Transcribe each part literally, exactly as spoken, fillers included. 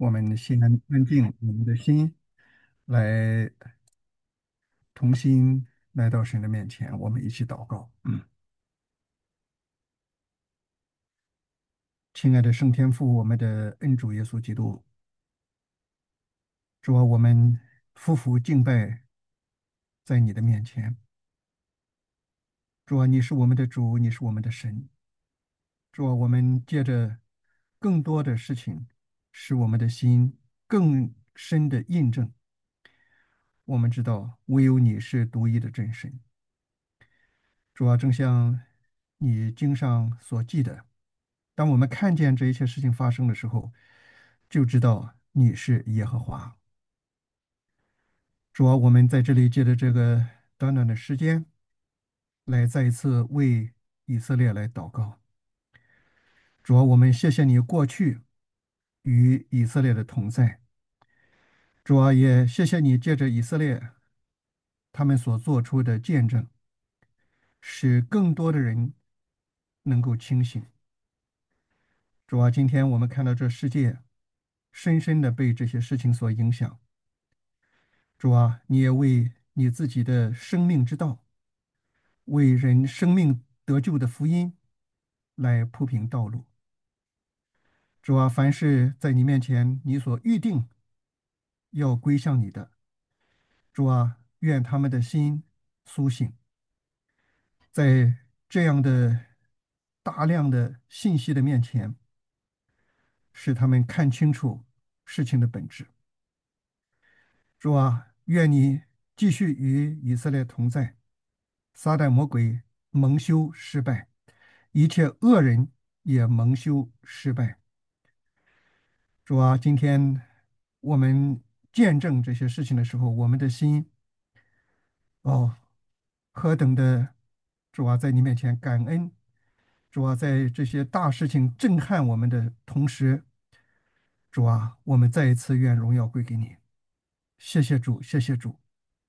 我们先安静我们的心，来同心来到神的面前，我们一起祷告。嗯，亲爱的圣天父，我们的恩主耶稣基督，主啊，我们夫妇敬拜在你的面前。主啊，你是我们的主，你是我们的神。主啊，我们借着更多的事情，使我们的心更深的印证。我们知道，唯有你是独一的真神。主啊，正像你经上所记的，当我们看见这一切事情发生的时候，就知道你是耶和华。主啊，我们在这里借着这个短短的时间，来再一次为以色列来祷告。主啊，我们谢谢你过去与以色列的同在。主啊，也谢谢你借着以色列他们所做出的见证，使更多的人能够清醒。主啊，今天我们看到这世界深深的被这些事情所影响。主啊，你也为你自己的生命之道，为人生命得救的福音来铺平道路。主啊，凡是在你面前你所预定要归向你的，主啊，愿他们的心苏醒，在这样的大量的信息的面前，使他们看清楚事情的本质。主啊，愿你继续与以色列同在，撒旦魔鬼蒙羞失败，一切恶人也蒙羞失败。主啊，今天我们见证这些事情的时候，我们的心哦，何等的主啊，在你面前感恩。主啊，在这些大事情震撼我们的同时，主啊，我们再一次愿荣耀归给你。谢谢主，谢谢主。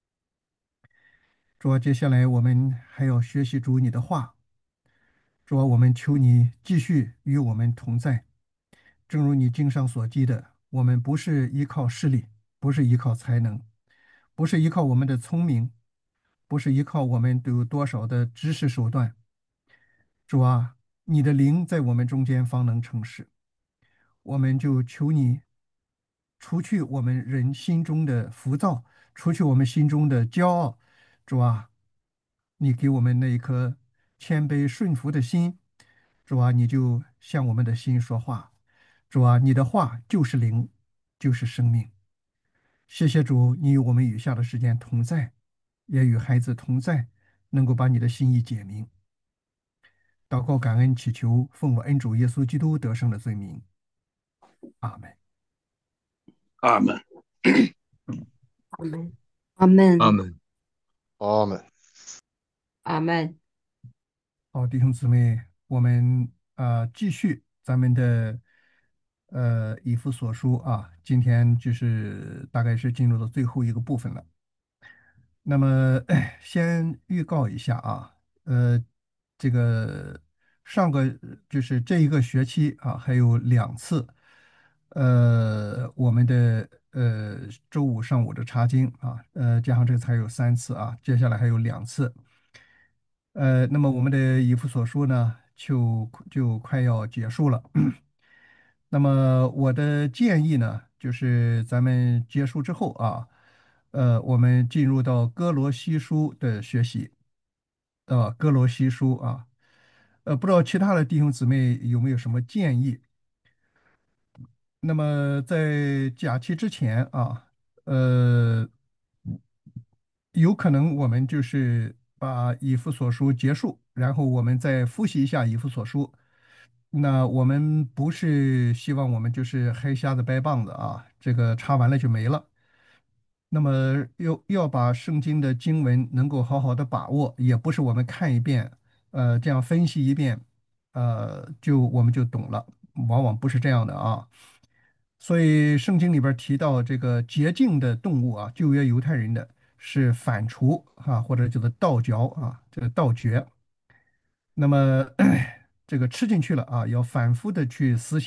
主啊，接下来我们还要学习主你的话。主啊，我们求你继续与我们同在。正如你经上所记的，我们不是依靠势力，不是依靠才能，不是依靠我们的聪明，不是依靠我们都有多少的知识手段。主啊，你的灵在我们中间方能成事。我们就求你除去我们人心中的浮躁，除去我们心中的骄傲。主啊，你给我们那一颗谦卑顺服的心。主啊，你就向我们的心说话。主啊，你的话就是灵，就是生命。谢谢主，你与我们余下的时间同在，也与孩子同在，能够把你的心意解明。祷告感恩祈求，奉我恩主耶稣基督得胜的罪名。阿门。 阿门。 阿门，阿门， 阿门，阿门。 阿门。 好，弟兄姊妹，我们啊、继续咱们的呃以弗所书啊，今天就是大概是进入到最后一个部分了。那么先预告一下啊，呃，这个上个就是这一个学期啊，还有两次，呃，我们的呃周五上午的查经啊，呃，加上这才有三次啊，接下来还有两次。呃，那么我们的以弗所书呢，就就快要结束了。那么我的建议呢，就是咱们结束之后啊，呃，我们进入到哥罗西书的学习。呃，哥罗西书啊，呃，不知道其他的弟兄姊妹有没有什么建议？那么在假期之前啊，呃，有可能我们就是把以弗所书结束，然后我们再复习一下以弗所书。那我们不是希望我们就是黑瞎子掰棒子啊，这个查完了就没了。那么要要把圣经的经文能够好好的把握，也不是我们看一遍，呃，这样分析一遍，呃，就我们就懂了，往往不是这样的啊。所以圣经里边儿提到这个洁净的动物啊，旧约犹太人的是反刍啊，或者叫做倒嚼啊，这个倒嚼。那么这个吃进去了啊，要反复的去思想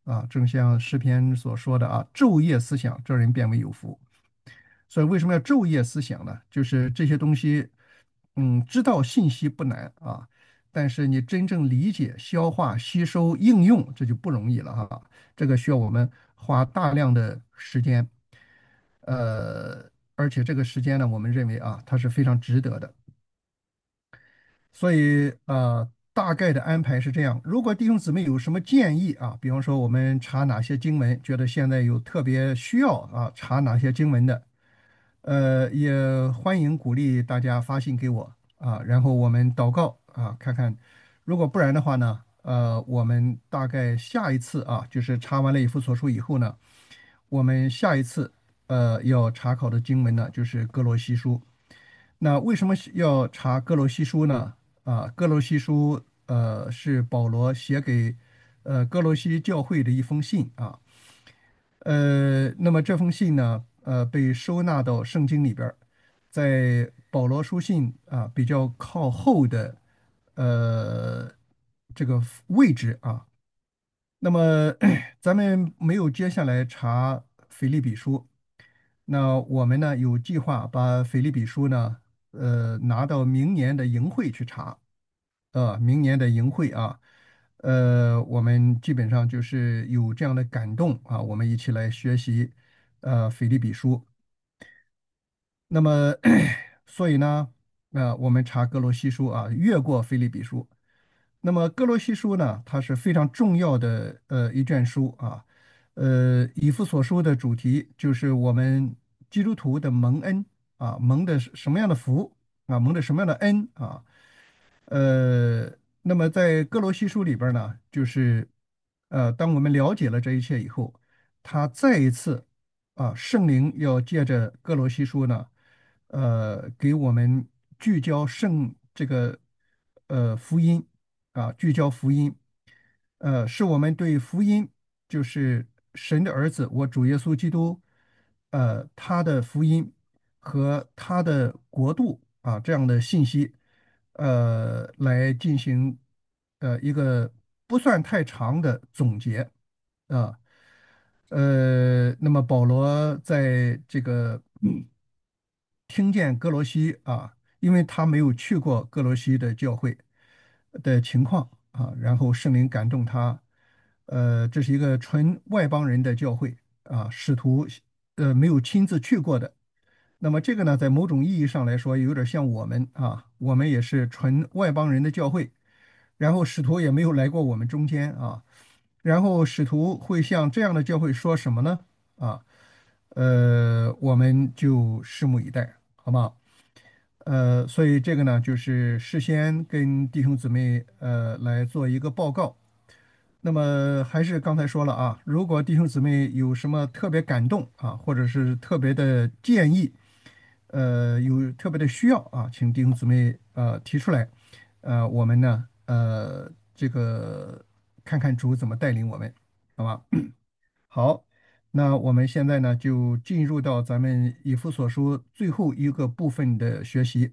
啊，正像诗篇所说的啊，昼夜思想，这人变为有福。所以为什么要昼夜思想呢？就是这些东西，嗯，知道信息不难啊，但是你真正理解、消化、吸收、应用，这就不容易了哈。这个需要我们花大量的时间，呃，而且这个时间呢，我们认为啊，它是非常值得的。所以呃，大概的安排是这样。如果弟兄姊妹有什么建议啊，比方说我们查哪些经文，觉得现在有特别需要啊，查哪些经文的，呃，也欢迎鼓励大家发信给我啊，然后我们祷告啊，看看。如果不然的话呢，呃，我们大概下一次啊，就是查完了以弗所书以后呢，我们下一次呃要查考的经文呢，就是哥罗西书。那为什么是要查哥罗西书呢？啊，哥罗西书呃是保罗写给呃哥罗西教会的一封信啊。呃，那么这封信呢，呃被收纳到圣经里边儿，在保罗书信啊比较靠后的呃这个位置啊。那么咱们没有接下来查腓立比书，那我们呢有计划把腓立比书呢，呃，拿到明年的营会去查，呃，明年的营会啊，呃，我们基本上就是有这样的感动啊，我们一起来学习，呃，腓立比书。那么，所以呢，呃，我们查哥罗西书啊，越过腓立比书。那么哥罗西书呢，它是非常重要的呃一卷书啊。呃，以弗所书的主题就是我们基督徒的蒙恩啊，蒙的是什么样的福啊，蒙的什么样的恩啊。呃，那么在哥罗西书里边呢，就是呃，当我们了解了这一切以后，他再一次啊，圣灵要借着哥罗西书呢，呃，给我们聚焦圣这个呃福音啊，聚焦福音，呃，是我们对福音就是神的儿子，我主耶稣基督，呃，他的福音和他的国度啊这样的信息。呃，来进行呃一个不算太长的总结啊。呃，那么保罗在这个嗯听见哥罗西啊，因为他没有去过哥罗西的教会的情况啊，然后圣灵感动他，呃，这是一个纯外邦人的教会啊，使徒呃没有亲自去过的。那么这个呢，在某种意义上来说，有点像我们啊，我们也是纯外邦人的教会，然后使徒也没有来过我们中间啊，然后使徒会向这样的教会说什么呢？啊，呃，我们就拭目以待，好吗？呃，所以这个呢，就是事先跟弟兄姊妹呃来做一个报告。那么还是刚才说了啊，如果弟兄姊妹有什么特别感动啊，或者是特别的建议，呃，有特别的需要啊，请弟兄姊妹呃提出来，呃，我们呢呃这个看看主怎么带领我们，好吧？好，那我们现在呢就进入到咱们以弗所书最后一个部分的学习。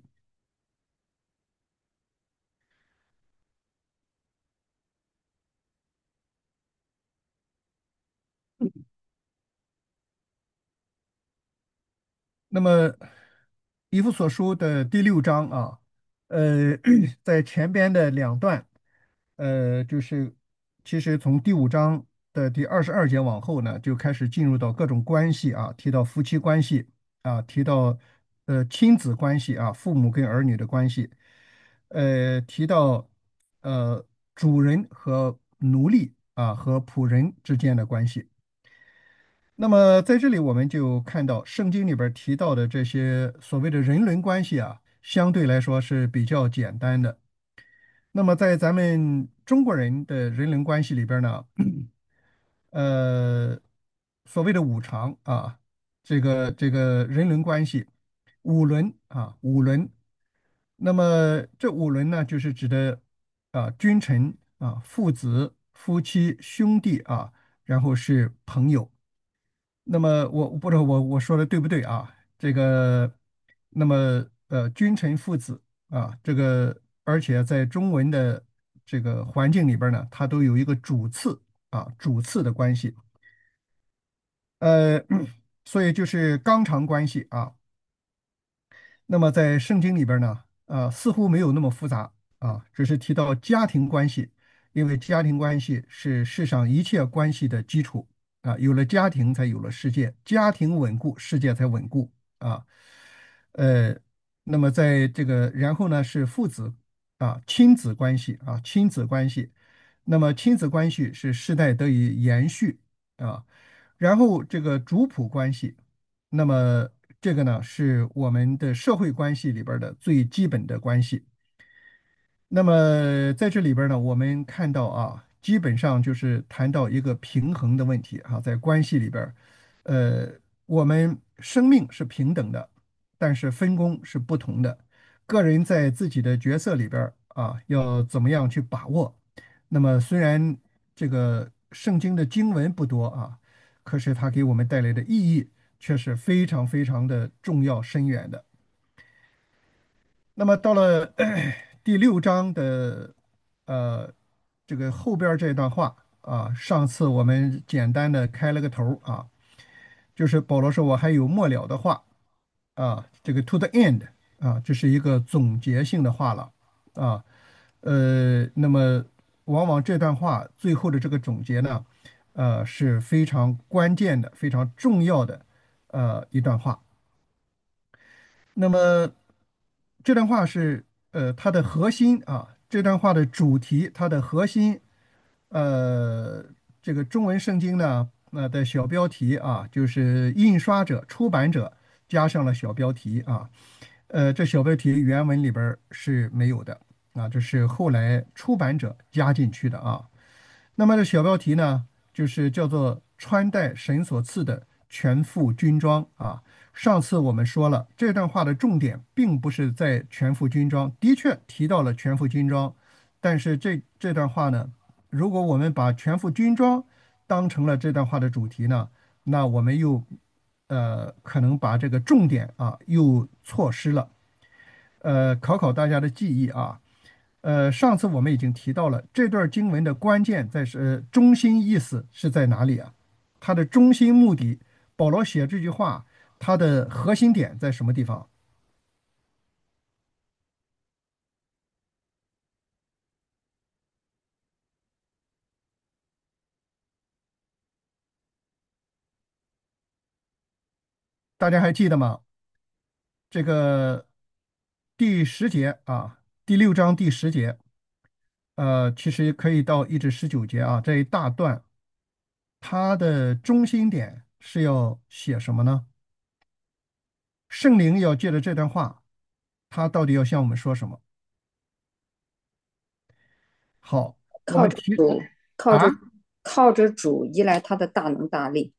那么，以弗所书的第六章啊，呃，在前边的两段，呃，就是其实从第五章的第二十二节往后呢，就开始进入到各种关系啊，提到夫妻关系啊，提到呃亲子关系啊，父母跟儿女的关系，呃，提到呃主人和奴隶啊和仆人之间的关系。那么在这里，我们就看到圣经里边提到的这些所谓的人伦关系啊，相对来说是比较简单的。那么在咱们中国人的人伦关系里边呢，呃，所谓的五常啊，这个这个人伦关系，五伦啊，五伦。那么这五伦呢，就是指的啊君臣啊、父子、夫妻、兄弟啊，然后是朋友。那么我我不知道我我说的对不对啊？这个，那么呃，君臣父子啊，这个而且在中文的这个环境里边呢，它都有一个主次啊，主次的关系。呃，所以就是纲常关系啊。那么在圣经里边呢，呃，似乎没有那么复杂啊，只是提到家庭关系，因为家庭关系是世上一切关系的基础啊，有了家庭才有了世界，家庭稳固，世界才稳固啊。呃，那么在这个，然后呢是父子啊，亲子关系啊，亲子关系，那么亲子关系是世代得以延续啊，然后这个族谱关系。那么这个呢，是我们的社会关系里边儿的最基本的关系。那么在这里边儿呢，我们看到啊，基本上就是谈到一个平衡的问题啊，在关系里边儿，呃，我们生命是平等的，但是分工是不同的。个人在自己的角色里边儿啊，要怎么样去把握？那么虽然这个圣经的经文不多啊，可是它给我们带来的意义却是非常非常的重要深远的。那么到了第六章的呃这个后边儿这段话啊，上次我们简单的开了个头儿啊，就是保罗说我还有末了的话啊，这个 to the end 啊，这是一个总结性的话了啊。呃，那么往往这段话最后的这个总结呢，呃是非常关键的、非常重要的呃一段话。那么这段话是呃它的核心啊，这段话的主题，它的核心，呃，这个中文圣经呢，呃的小标题啊，就是印刷者、出版者加上了小标题啊，呃，这小标题原文里边儿是没有的啊，这是后来出版者加进去的啊。那么这小标题呢，就是叫做“穿戴神所赐的全副军装”啊。上次我们说了，这段话的重点并不是在全副军装，的确提到了全副军装，但是这这段话呢，如果我们把全副军装当成了这段话的主题呢，那我们又呃可能把这个重点啊又错失了。呃，考考大家的记忆啊。呃，上次我们已经提到了这段经文的关键在是呃中心意思是在哪里啊？它的中心目的，保罗写这句话，它的核心点在什么地方？大家还记得吗？这个第十节啊，第六章第十节，呃，其实可以到一至十九节啊，这一大段，它的中心点是要写什么呢？圣灵要借着这段话，他到底要向我们说什么？好，我靠们提着主，靠着啊， 靠着主，依赖他的大能大力，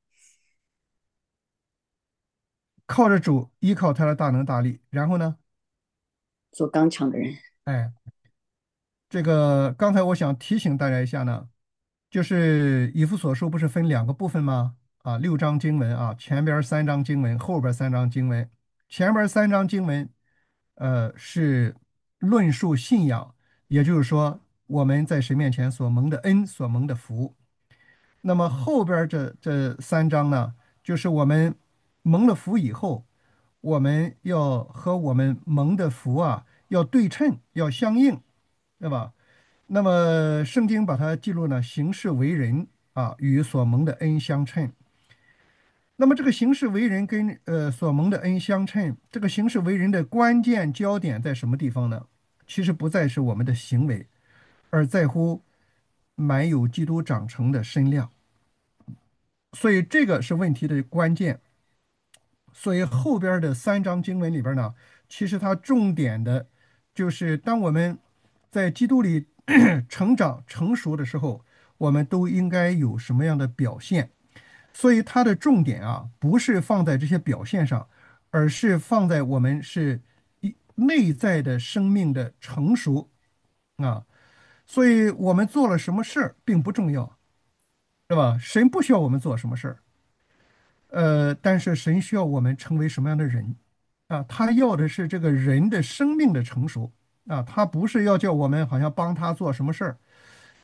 靠着主，依靠他的大能大力。然后呢， 做刚强的人。 哎，这个刚才我想提醒大家一下呢，就是以弗所书不是分两个部分吗？啊，六章经文啊，前边儿三章经文，后边儿三章经文。前边儿三章经文，呃，是论述信仰，也就是说我们在神面前所蒙的恩，所蒙的福。那么后边儿这这三章呢，就是我们蒙了福以后，我们要和我们蒙的福啊要对称，要相应，对吧？那么圣经把它记录呢，行事为人啊，与所蒙的恩相称。那么这个行事为人跟呃所蒙的恩相称，这个行事为人的关键焦点在什么地方呢？其实不再是我们的行为，而在乎满有基督长成的身量。所以这个是问题的关键。所以后边的三章经文里边呢，其实它重点的就是当我们在基督里成长成熟的时候，我们都应该有什么样的表现。所以它的重点啊，不是放在这些表现上，而是放在我们是一内在的生命的成熟啊。所以我们做了什么事儿并不重要，对吧？神不需要我们做什么事儿。呃，但是神需要我们成为什么样的人啊？他要的是这个人的生命的成熟啊，他不是要叫我们好像帮他做什么事儿，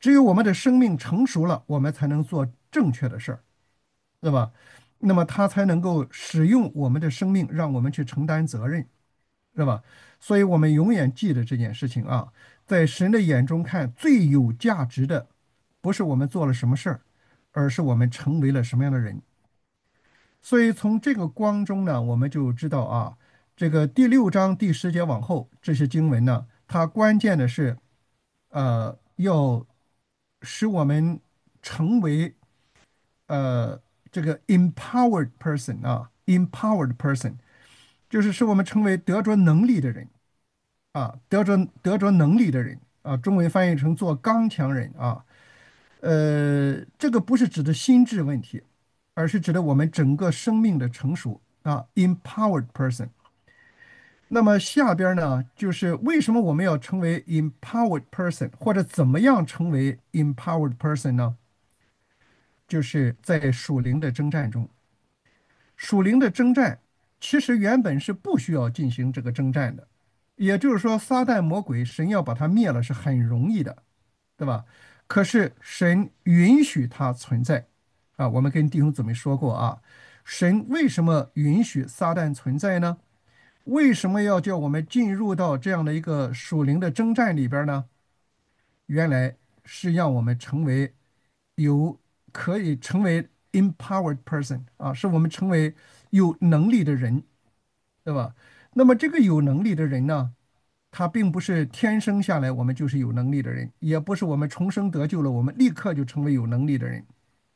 只有我们的生命成熟了，我们才能做正确的事儿，对吧？那么他才能够使用我们的生命，让我们去承担责任，是吧？所以我们永远记得这件事情啊，在神的眼中看，最有价值的不是我们做了什么事儿，而是我们成为了什么样的人。所以从这个光中呢，我们就知道啊，这个第六章第十节往后这些经文呢，它关键的是，呃，要使我们成为呃这个 empowered person 啊，empowered person，就是使我们成为得着能力的人啊，得着得着能力的人啊，中文翻译成做刚强人啊。呃，这个不是指的心智问题，而是指的我们整个生命的成熟啊，empowered person。那么下边呢，就是为什么我们要成为 empowered person，或者怎么样成为 empowered person 呢？就是在属灵的征战中，属灵的征战其实原本是不需要进行这个征战的，也就是说，撒旦魔鬼，神要把他灭了是很容易的，对吧？可是神允许它存在啊，我们跟弟兄姊妹说过啊，神为什么允许撒旦存在呢？为什么要叫我们进入到这样的一个属灵的征战里边呢？原来是让我们成为有可以成为 empowered person 啊，是我们成为有能力的人，对吧？那么这个有能力的人呢，他并不是天生下来我们就是有能力的人，也不是我们重生得救了，我们立刻就成为有能力的人。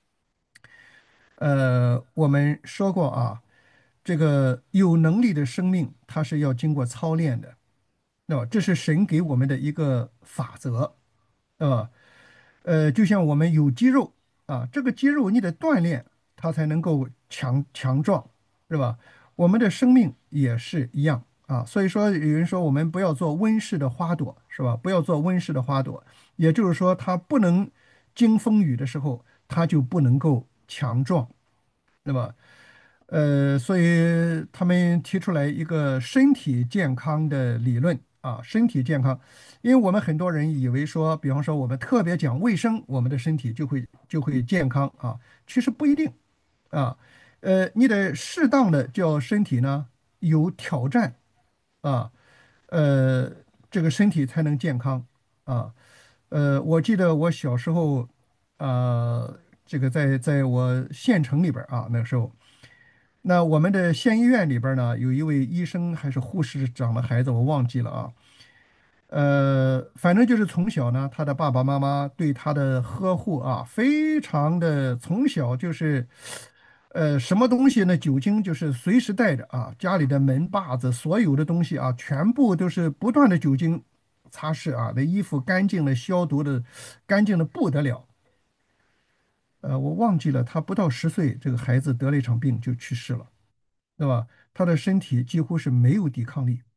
呃，我们说过啊，这个有能力的生命，它是要经过操练的，那么这是神给我们的一个法则，对吧？呃，就像我们有肌肉啊，这个肌肉你得锻炼，它才能够强强壮，是吧？我们的生命也是一样啊。所以说，有人说我们不要做温室的花朵，是吧？不要做温室的花朵，也就是说，它不能经风雨的时候，它就不能够强壮，对吧？呃，所以他们提出来一个身体健康的理论啊，身体健康，因为我们很多人以为说，比方说我们特别讲卫生，我们的身体就会就会健康啊，其实不一定啊，呃，你得适当的叫身体呢有挑战啊，呃，这个身体才能健康啊，呃，我记得我小时候，呃，这个在在我县城里边儿啊，那个时候。那我们的县医院里边儿呢，有一位医生还是护士长的孩子，我忘记了啊。呃，反正就是从小呢，他的爸爸妈妈对他的呵护啊，非常的从小就是，呃，什么东西呢？酒精就是随时带着啊，家里的门把子，所有的东西啊，全部都是不断的酒精擦拭啊，那衣服干净的、消毒的，干净的不得了。呃，我忘记了，他不到十岁，这个孩子得了一场病就去世了。对吧？他的身体几乎是没有抵抗力。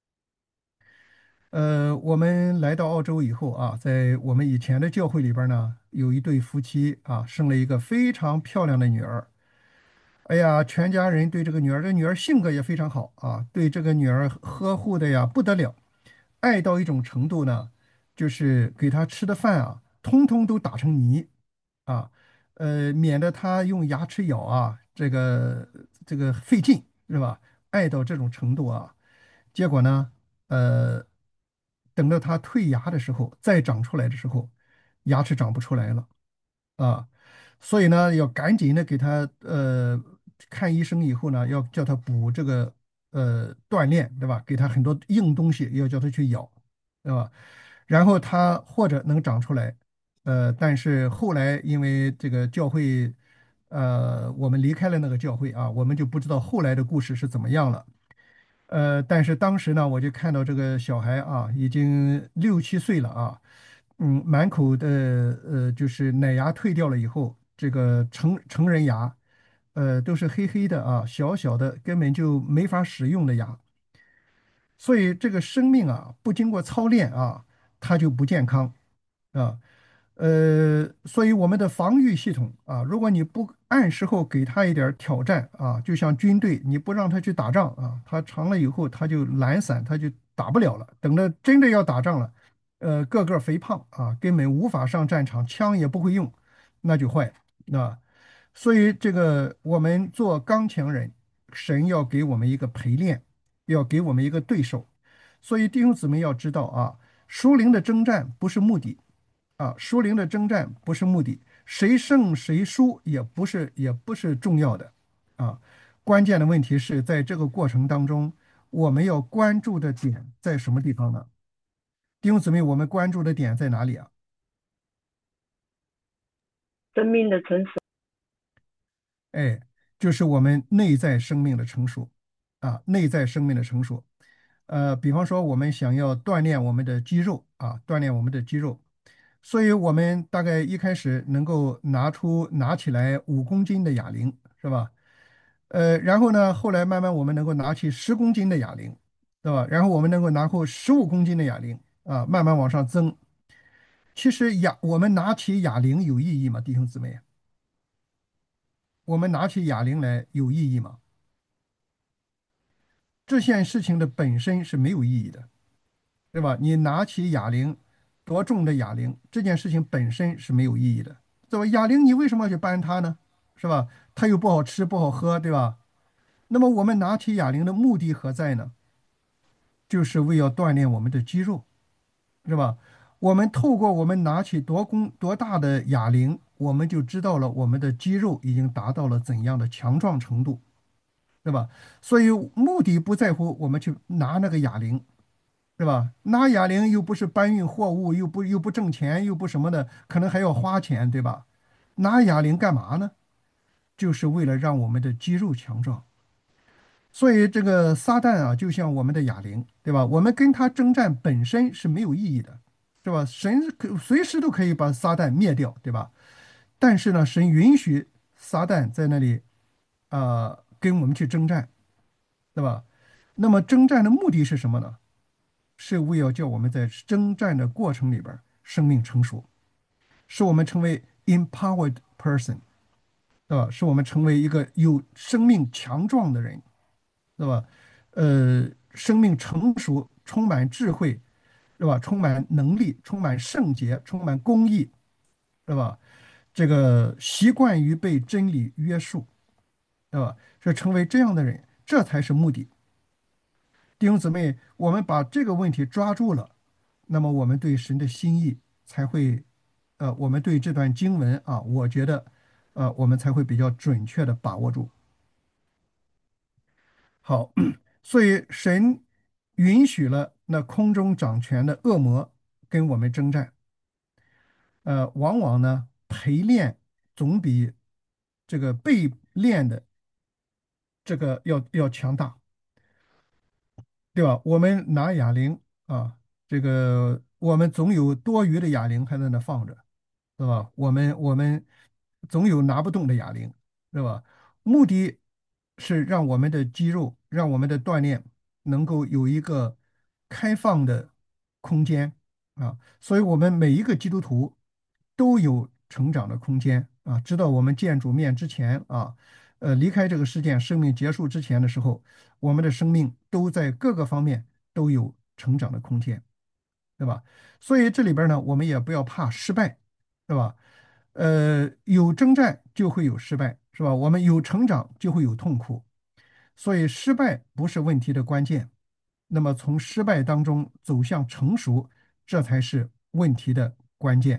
呃，我们来到澳洲以后啊，在我们以前的教会里边儿呢，有一对夫妻啊，生了一个非常漂亮的女儿。哎呀，全家人对这个女儿，这女儿性格也非常好啊，对这个女儿呵护的呀不得了，爱到一种程度呢，就是给她吃的饭啊，通通都打成泥啊，呃，免得她用牙齿咬啊，这个这个费劲，是吧？爱到这种程度啊，结果呢，呃，等到她退牙的时候，再长出来的时候，牙齿长不出来了。啊，所以呢，要赶紧的给他呃看医生以后呢，要叫他补这个呃锻炼，对吧？给他很多硬东西，要叫他去咬，对吧？然后他或者能长出来，呃，但是后来因为这个教会，呃，我们离开了那个教会啊，我们就不知道后来的故事是怎么样了。呃，但是当时呢，我就看到这个小孩啊，已经六七岁了啊，嗯，满口的呃，就是奶牙退掉了以后，这个成成人牙，呃，都是黑黑的啊，小小的，根本就没法使用的牙。所以这个生命啊，不经过操练啊，它就不健康啊。呃，所以我们的防御系统啊，如果你不按时候给他一点儿挑战啊，就像军队，你不让他去打仗啊，他长了以后他就懒散，他就打不了了。等到真的要打仗了， 呃，个个肥胖啊，根本无法上战场，枪也不会用，那就坏。那所以这个我们做刚强人，神要给我们一个陪练，要给我们一个对手。所以弟兄姊妹要知道啊，属灵的征战不是目的啊，属灵的征战不是目的，谁胜谁输也不是也不是重要的啊。关键的问题是在这个过程当中，我们要关注的点在什么地方呢？弟兄姊妹，我们关注的点在哪里啊？ 生命的成熟。 哎，就是我们内在生命的成熟啊，内在生命的成熟。呃，比方说，我们想要锻炼我们的肌肉啊，锻炼我们的肌肉，所以我们大概一开始能够拿出拿起来五公斤的哑铃，是吧？呃，然后呢，后来慢慢我们能够拿起十公斤的哑铃，对吧？然后我们能够拿后十五公斤的哑铃啊，慢慢往上增。其实哑，我们拿起哑铃有意义吗，弟兄姊妹？我们拿起哑铃来有意义吗？这件事情的本身是没有意义的，对吧？你拿起哑铃，多重的哑铃，这件事情本身是没有意义的，对吧？哑铃你为什么要去搬它呢？是吧？它又不好吃，不好喝，对吧？那么我们拿起哑铃的目的何在呢？就是为要锻炼我们的肌肉，是吧？我们透过我们拿起多公多大的哑铃，我们就知道了我们的肌肉已经达到了怎样的强壮程度，对吧？所以目的不在乎我们去拿那个哑铃，对吧？拿哑铃又不是搬运货物，又不又不挣钱，又不什么的，可能还要花钱，对吧？拿哑铃干嘛呢？就是为了让我们的肌肉强壮。所以这个撒旦啊，就像我们的哑铃，对吧？我们跟他征战本身是没有意义的，是吧？神可随时都可以把撒旦灭掉，对吧？但是呢，神允许撒旦在那里啊、呃跟我们去征战，对吧？那么征战的目的是什么呢？是为了叫我们在征战的过程里边儿生命成熟，使我们成为 empowered person，对吧？使我们成为一个有生命强壮的人，对吧？呃，生命成熟，充满智慧，对吧？充满能力，充满圣洁，充满公义，对吧？这个习惯于被真理约束，对吧？是成为这样的人，这才是目的。弟兄姊妹，我们把这个问题抓住了，那么我们对神的心意才会，呃，我们对这段经文啊，我觉得，呃，我们才会比较准确的把握住。好，所以神允许了那空中掌权的恶魔跟我们征战，呃，往往呢陪练总比这个被练的这个要要强大。对吧？我们拿哑铃啊，这个我们总有多余的哑铃还在那放着，对吧？我们我们总有拿不动的哑铃，对吧？目的是让我们的肌肉，让我们的锻炼能够有一个开放的空间啊，所以我们每一个基督徒都有成长的空间啊，直到我们见主面之前啊，呃，离开这个世界，生命结束之前的时候。我们的生命都在各个方面都有成长的空间，对吧？所以这里边呢，我们也不要怕失败，对吧？呃，有征战就会有失败，是吧？我们有成长就会有痛苦，所以失败不是问题的关键。那么从失败当中走向成熟，这才是问题的关键。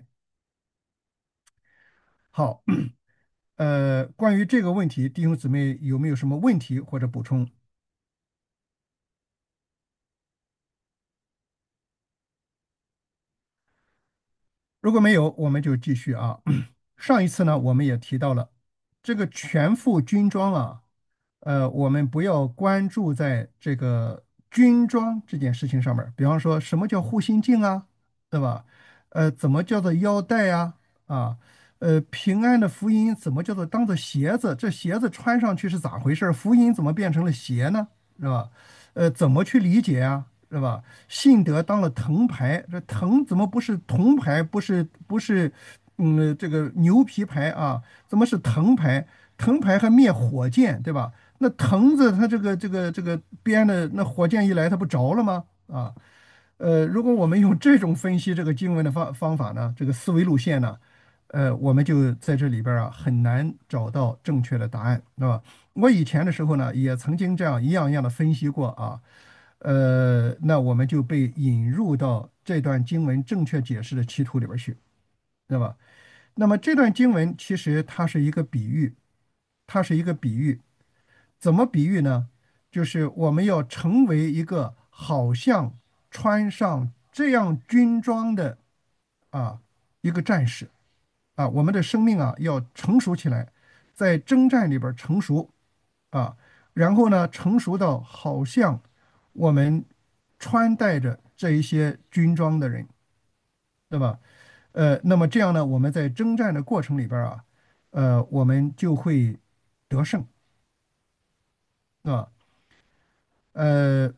好，呃，关于这个问题，弟兄姊妹有没有什么问题或者补充？如果没有，我们就继续啊。上一次呢，我们也提到了这个全副军装啊，呃，我们不要关注在这个军装这件事情上面儿比方说，什么叫护心镜啊，对吧？呃，怎么叫做腰带啊？啊，呃，平安的福音怎么叫做当做鞋子？这鞋子穿上去是咋回事儿？福音怎么变成了鞋呢？是吧？呃，怎么去理解啊？是吧？信德当了藤牌，这藤怎么不是铜牌？不是不是，嗯，这个牛皮牌啊？怎么是藤牌？藤牌还灭火箭，对吧？那藤子它这个这个这个编的，那火箭一来它不着了吗？啊， 呃，如果我们用这种分析这个经文的方方法呢，这个思维路线呢，呃，我们就在这里边儿啊很难找到正确的答案，是吧？我以前的时候呢，也曾经这样一样一样的分析过啊，呃，那我们就被引入到这段经文正确解释的歧途里边儿去，对吧？那么这段经文其实它是一个比喻，它是一个比喻，怎么比喻呢？就是我们要成为一个好像穿上这样军装的啊一个战士啊，我们的生命啊要成熟起来，在征战里边儿成熟啊，然后呢成熟到好像我们穿戴着这一些军装的人，对吧？呃，那么这样呢，我们在征战的过程里边儿啊，呃，我们就会得胜，啊，呃，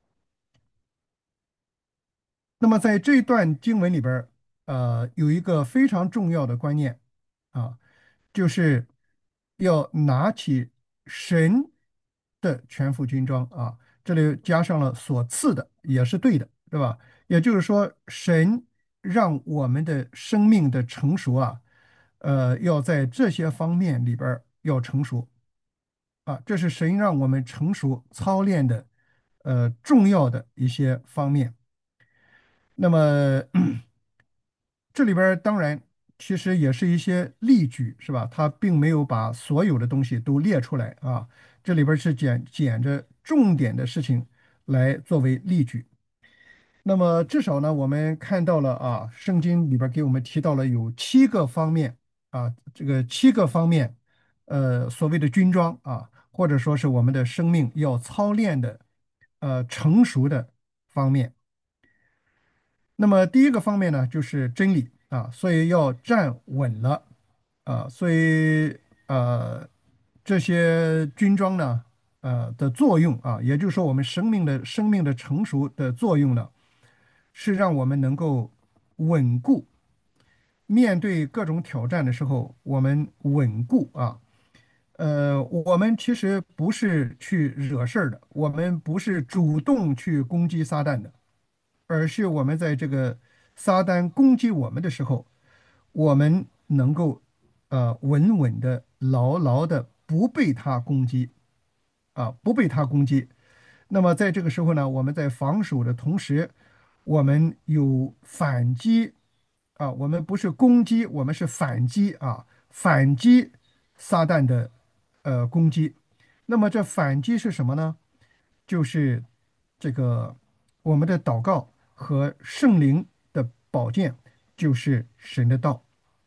那么在这段经文里边儿，呃，有一个非常重要的观念啊，就是要拿起神的全副军装啊，这里加上了所赐的，也是对的，对吧？也就是说，神让我们的生命的成熟啊，呃，要在这些方面里边儿要成熟啊，这是神让我们成熟操练的呃重要的一些方面。那么这里边儿当然其实也是一些例举，是吧？它并没有把所有的东西都列出来啊，这里边儿是捡捡着重点的事情来作为例举。那么至少呢，我们看到了啊，圣经里边儿给我们提到了有七个方面啊，这个七个方面，呃，所谓的军装啊，或者说是我们的生命要操练的，呃，成熟的方面。那么第一个方面呢，就是真理啊，所以要站稳了啊，所以呃，这些军装呢，呃的作用啊，也就是说我们生命的生命的成熟的作用呢，是让我们能够稳固，面对各种挑战的时候，我们稳固啊。呃，我们其实不是去惹事儿的，我们不是主动去攻击撒旦的。而是我们在这个撒旦攻击我们的时候，我们能够呃稳稳的、牢牢的不被他攻击啊，不被他攻击。那么在这个时候呢，我们在防守的同时，我们有反击啊，我们不是攻击，我们是反击啊，反击撒旦的呃攻击。那么这反击是什么呢？就是这个我们的祷告和圣灵的宝剑，就是神的道。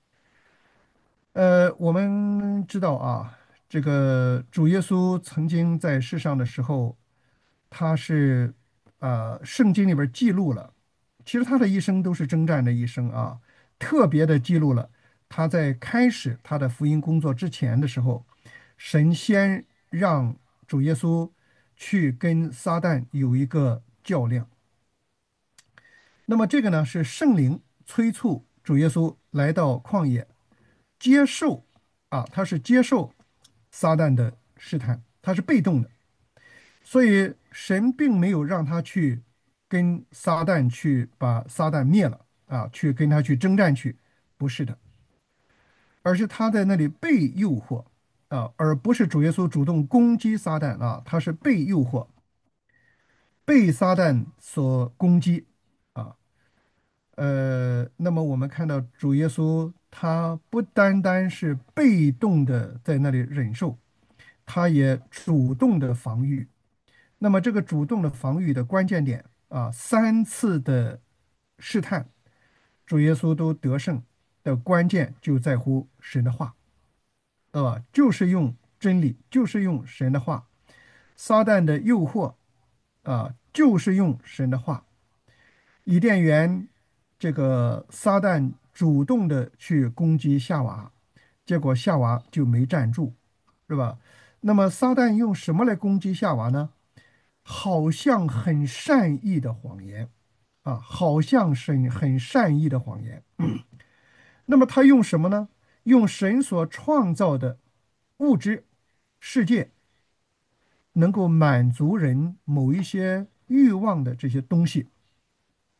呃，我们知道啊，这个主耶稣曾经在世上的时候，他是呃，圣经里边记录了，其实他的一生都是征战的一生啊，特别的记录了他在开始他的福音工作之前的时候，神先让主耶稣去跟撒旦有一个较量。那么这个呢，是圣灵催促主耶稣来到旷野，接受啊，他是接受撒旦的试探，他是被动的，所以神并没有让他去跟撒旦去把撒旦灭了啊，去跟他去征战去，不是的，而是他在那里被诱惑啊，而不是主耶稣主动攻击撒旦啊，他是被诱惑，被撒旦所攻击啊。呃，那么我们看到主耶稣，他不单单是被动的在那里忍受，他也主动的防御。那么这个主动的防御的关键点啊，三次的试探，主耶稣都得胜的关键就在乎神的话，对吧？就是用真理，就是用神的话。撒旦的诱惑啊，就是用神的话。伊甸园，这个撒旦主动的去攻击夏娃，结果夏娃就没站住，是吧？那么撒旦用什么来攻击夏娃呢？好像很善意的谎言啊，好像是很善意的谎言。那么他用什么呢？用神所创造的物质世界能够满足人某一些欲望的这些东西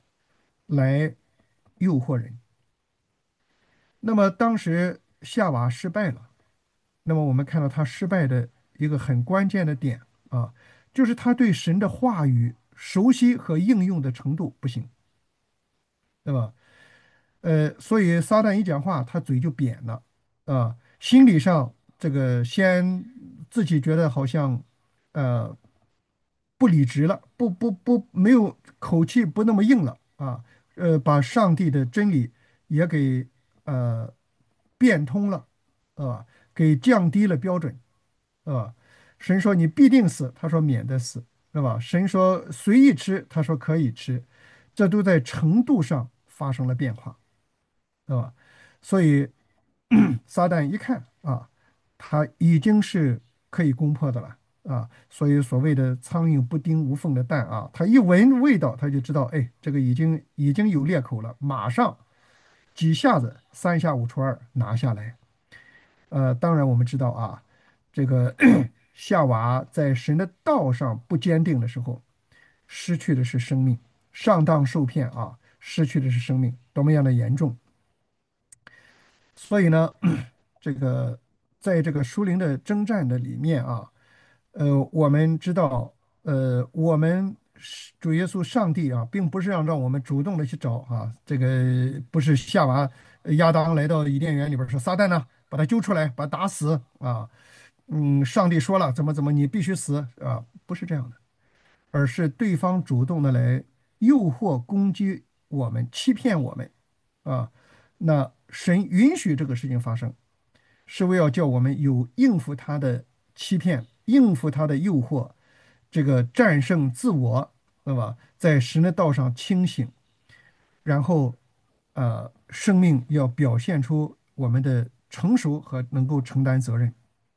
来诱惑人。那么当时夏娃失败了，那么我们看到他失败的一个很关键的点啊，就是他对神的话语熟悉和应用的程度不行，对吧？呃，所以撒旦一讲话，他嘴就扁了啊，心理上这个先自己觉得好像呃不理直了，不不不没有口气不那么硬了啊，呃，把上帝的真理也给呃变通了，啊，给降低了标准，啊，神说你必定死，他说免得死，是吧？神说随意吃，他说可以吃，这都在程度上发生了变化。对吧？所以撒旦一看啊，他已经是可以攻破的了啊，所以所谓的苍蝇不叮无缝的蛋啊，他一闻味道他就知道，哎，这个已经已经有裂口了，马上几下子三下五除二拿下来。呃，当然我们知道啊，这个夏娃在神的道上不坚定的时候，失去的是生命，上当受骗啊，失去的是生命，多么样的严重！所以呢，这个在这个属灵的征战的里面啊，呃，我们知道，呃，我们是主耶稣上帝啊，并不是让让我们主动的去找啊，这个不是夏娃、呃亚当来到伊甸园里边说撒旦呢，把他揪出来，把他打死啊，嗯，上帝说了怎么怎么，你必须死啊，不是这样的，而是对方主动的来诱惑、攻击我们、欺骗我们啊。那神允许这个事情发生，是为要叫我们有应付他的欺骗、应付他的诱惑，这个战胜自我，对吧？在神的道上清醒，然后，呃，生命要表现出我们的成熟和能够承担责任。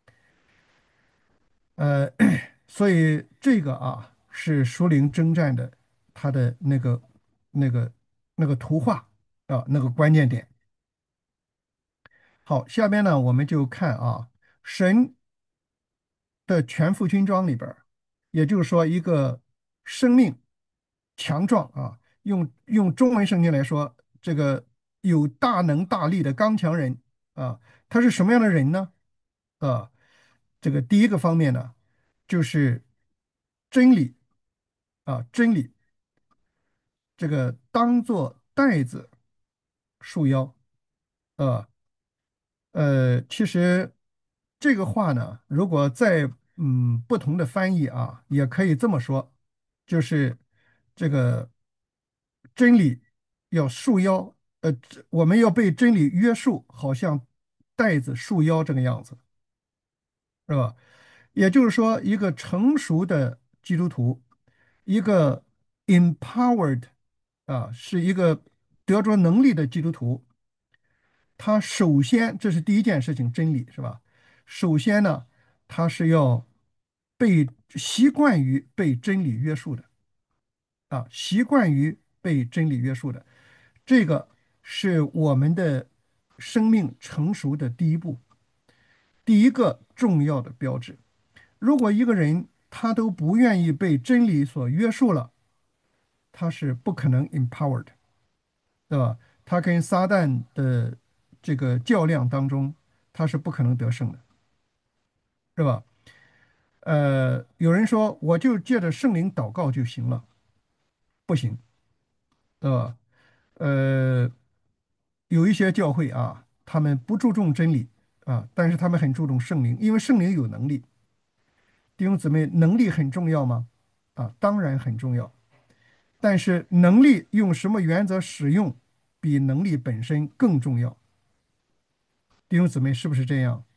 呃，所以这个啊是属灵征战的它的那个那个那个图画啊，那个关键点。好，下边呢我们就看啊，神的全副军装里边儿，也就是说一个生命强壮啊，用用中文圣经来说，这个有大能大力的刚强人啊，他是什么样的人呢？啊，这个第一个方面呢，就是真理啊，真理这个当做带子束腰，啊。呃，其实这个话呢，如果在嗯不同的翻译啊，也可以这么说，就是这个真理要束腰，呃，这我们要被真理约束，好像带子束腰这个样子，是吧？也就是说，一个成熟的基督徒，一个 empowered 啊，是一个得着能力的基督徒。他首先，这是第一件事情，真理是吧？首先呢，他是要被习惯于被真理约束的啊，习惯于被真理约束的，这个是我们的生命成熟的第一步，第一个重要的标志。如果一个人他都不愿意被真理所约束了，他是不可能 empowered，对吧？他跟撒旦的这个较量当中，他是不可能得胜的，是吧？呃，有人说我就借着圣灵祷告就行了，不行，对吧？呃，有一些教会啊，他们不注重真理啊，但是他们很注重圣灵，因为圣灵有能力。弟兄姊妹，能力很重要吗？啊，当然很重要。但是能力用什么原则使用，比能力本身更重要。弟兄姊妹，是不是这样？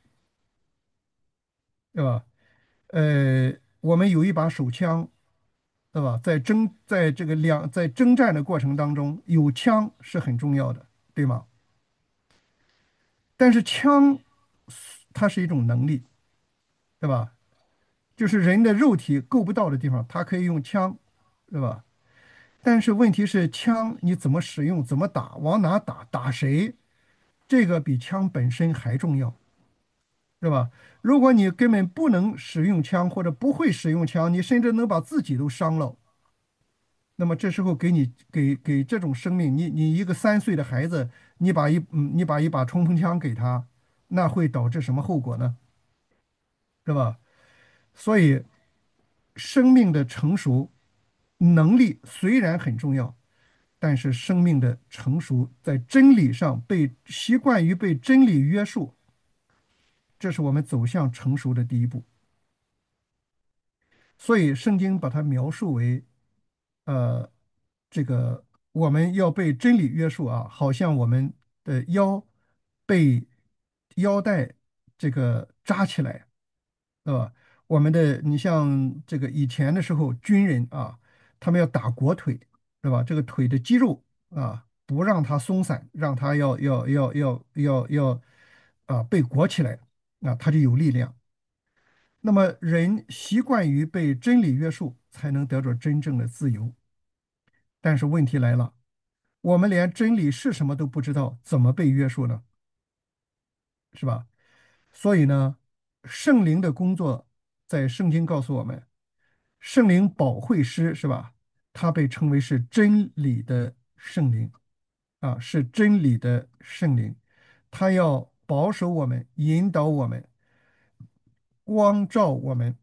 对吧？呃，我们有一把手枪，对吧？在征在这个两在征战的过程当中，有枪是很重要的，对吗？但是枪它是一种能力，对吧？就是人的肉体够不到的地方，它可以用枪，对吧？但是问题是，枪你怎么使用、怎么打、往哪打、打谁，这个比枪本身还重要，是吧？如果你根本不能使用枪或者不会使用枪，你甚至能把自己都伤了， 那么这时候给你给给这种生命，你你一个三岁的孩子，你把一嗯你把一把冲锋枪给他，那会导致什么后果呢？是吧？所以生命的成熟能力虽然很重要，但是生命的成熟在真理上被习惯于被真理约束，这是我们走向成熟的第一步。所以圣经把它描述为，呃，这个我们要被真理约束啊，好像我们的腰被腰带这个扎起来，对吧？我们的，你像这个以前的时候，军人啊，他们要打裹腿，对吧？这个腿的肌肉啊，不让它松散，让它要要要要要要啊被裹起来，啊，它就有力量。那么人习惯于被真理约束，才能得着真正的自由。但是问题来了，我们连真理是什么都不知道，怎么被约束呢？是吧？所以呢，圣灵的工作在圣经告诉我们，圣灵保惠师是吧？他被称为是真理的圣灵啊，是真理的圣灵，他要保守我们，引导我们，光照我们，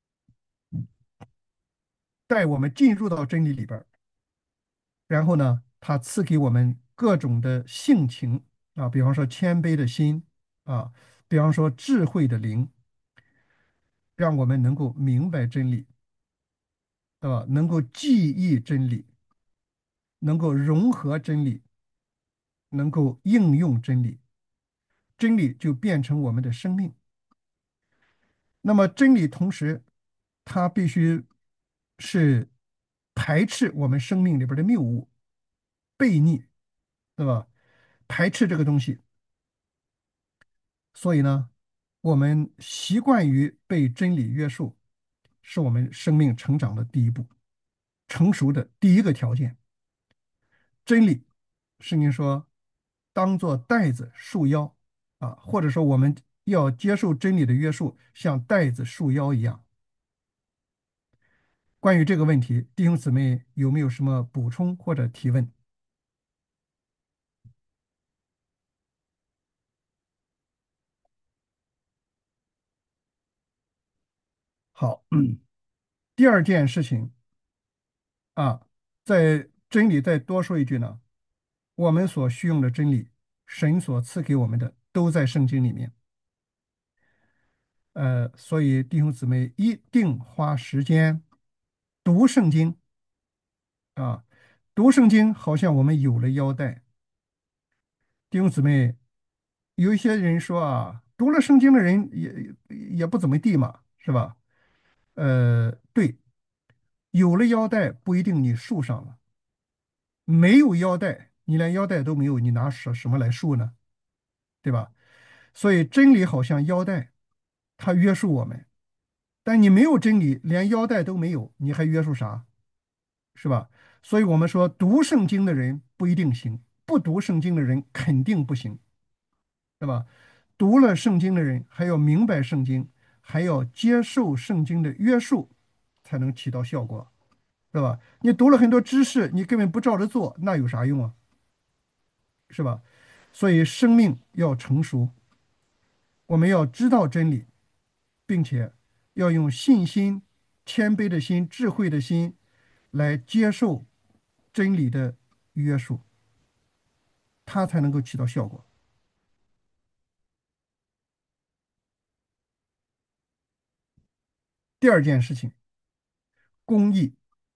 带我们进入到真理里边儿。然后呢，他赐给我们各种的性情啊，比方说谦卑的心啊，比方说智慧的灵，让我们能够明白真理，对吧？能够记忆真理，能够融合真理，能够应用真理，真理就变成我们的生命。那么真理同时，它必须是排斥我们生命里边的谬误、悖逆，对吧？排斥这个东西。所以呢，我们习惯于被真理约束，是我们生命成长的第一步，成熟的第一个条件。真理，圣经说，当做带子束腰啊，或者说我们要接受真理的约束，像带子束腰一样。关于这个问题，弟兄姊妹有没有什么补充或者提问？好，第二件事情啊，在真理再多说一句呢，我们所需用的真理，神所赐给我们的，都在圣经里面。呃，所以弟兄姊妹一定花时间读圣经啊，读圣经好像我们有了腰带。弟兄姊妹，有一些人说啊，读了圣经的人也也不怎么地嘛，是吧？呃，对，有了腰带不一定你束上了，没有腰带，你连腰带都没有，你拿什什么来束呢？对吧？所以真理好像腰带，它约束我们，但你没有真理，连腰带都没有，你还约束啥？是吧？所以我们说，读圣经的人不一定行，不读圣经的人肯定不行，对吧？读了圣经的人还要明白圣经，还要接受圣经的约束，才能起到效果，是吧？你读了很多知识，你根本不照着做，那有啥用啊？是吧？所以生命要成熟，我们要知道真理，并且要用信心、谦卑的心、智慧的心来接受真理的约束，它才能够起到效果。第二件事情，公义、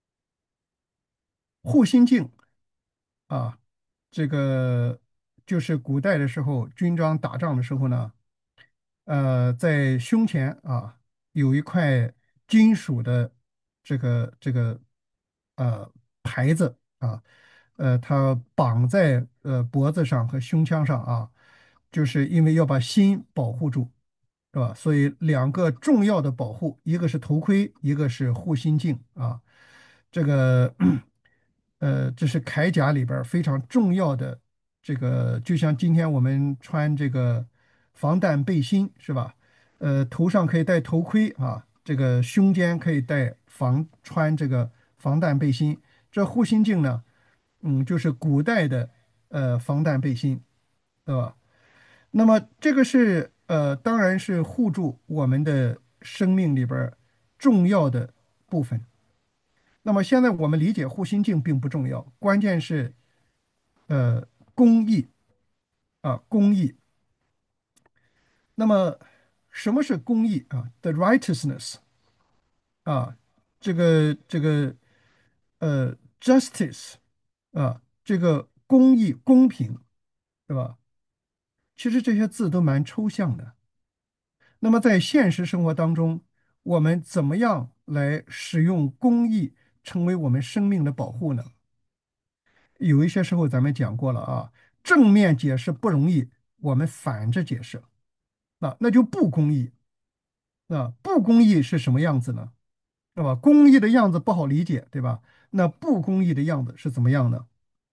护心镜啊，这个就是古代的时候军装打仗的时候呢，呃，在胸前啊有一块金属的这个这个呃牌子啊，呃，它绑在呃脖子上和胸腔上啊，就是因为要把心保护住，是吧？所以两个重要的保护，一个是头盔，一个是护心镜啊。这个呃，这是铠甲里边儿非常重要的这个，就像今天我们穿这个防弹背心是吧？呃，头上可以戴头盔啊，这个胸间可以戴防穿这个防弹背心， 这护心镜呢，嗯，就是古代的呃防弹背心，对吧？那么这个是呃，当然是护住我们的生命里边儿重要的部分。那么现在我们理解护心镜并不重要，关键是呃公益啊，公益。那么什么是公义啊？The righteousness 啊，这个这个呃 justice 啊，这个公义公平，对吧？其实这些字都蛮抽象的。那么在现实生活当中，我们怎么样来使用公义成为我们生命的保护呢？有一些时候咱们讲过了啊，正面解释不容易，我们反着解释，那那就不公义。那不公义是什么样子呢？是吧？公义的样子不好理解，对吧？那不公义的样子是怎么样的？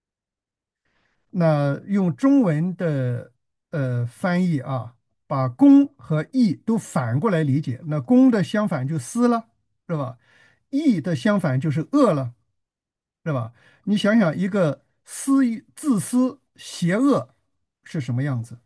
那用中文的呃翻译啊，把公和义都反过来理解。那公的相反就私了，是吧？义的相反就是恶了，是吧？你想想，一个私欲自私、邪恶是什么样子？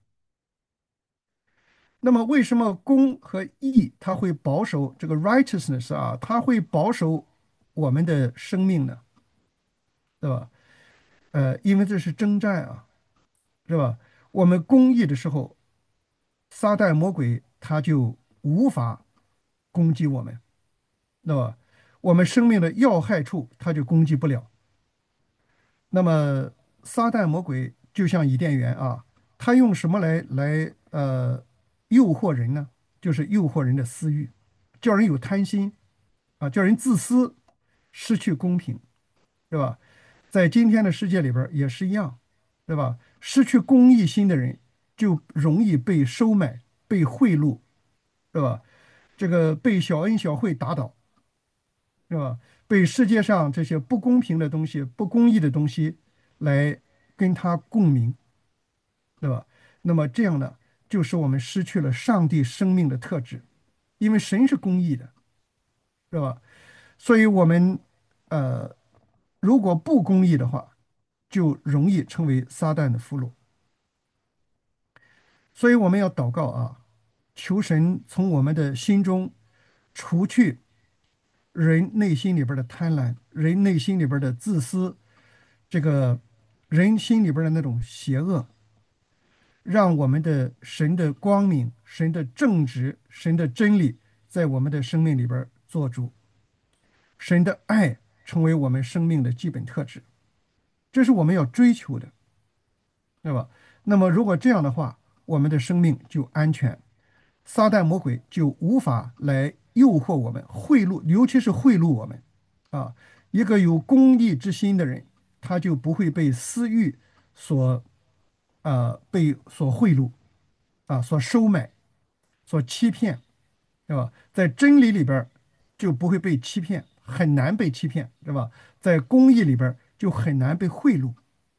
那么为什么公和义它会保守这个 righteousness 啊？它会保守我们的生命呢？对吧？呃，因为这是征战啊，是吧？我们公义的时候，撒旦魔鬼他就无法攻击我们，对吧？我们生命的要害处他就攻击不了。那么撒旦魔鬼就像伊甸园啊，他用什么来来呃诱惑人呢？就是诱惑人的私欲，叫人有贪心啊，叫人自私，失去公平，对吧？在今天的世界里边儿也是一样，对吧？失去公益心的人就容易被收买、被贿赂，对吧？这个被小恩小惠打倒，是吧？被世界上这些不公平的东西、不公义的东西来跟他共鸣，对吧？那么这样呢，就使我们失去了上帝生命的特质，因为神是公义的，是吧？所以我们呃，如果不公义的话，就容易成为撒旦的俘虏。所以我们要祷告啊，求神从我们的心中除去人内心里边的贪婪，人内心里边的自私，这个人心里边的那种邪恶，让我们的神的光明、神的正直、神的真理在我们的生命里边做主，神的爱成为我们生命的基本特质，这是我们要追求的，对吧？那么如果这样的话，我们的生命就安全，撒旦魔鬼就无法来诱惑我们、贿赂，尤其是贿赂我们啊。一个有公义之心的人，他就不会被私欲所呃被所贿赂啊，所收买、所欺骗，对吧？在真理里边儿就不会被欺骗，很难被欺骗，对吧？在公义里边儿就很难被贿赂。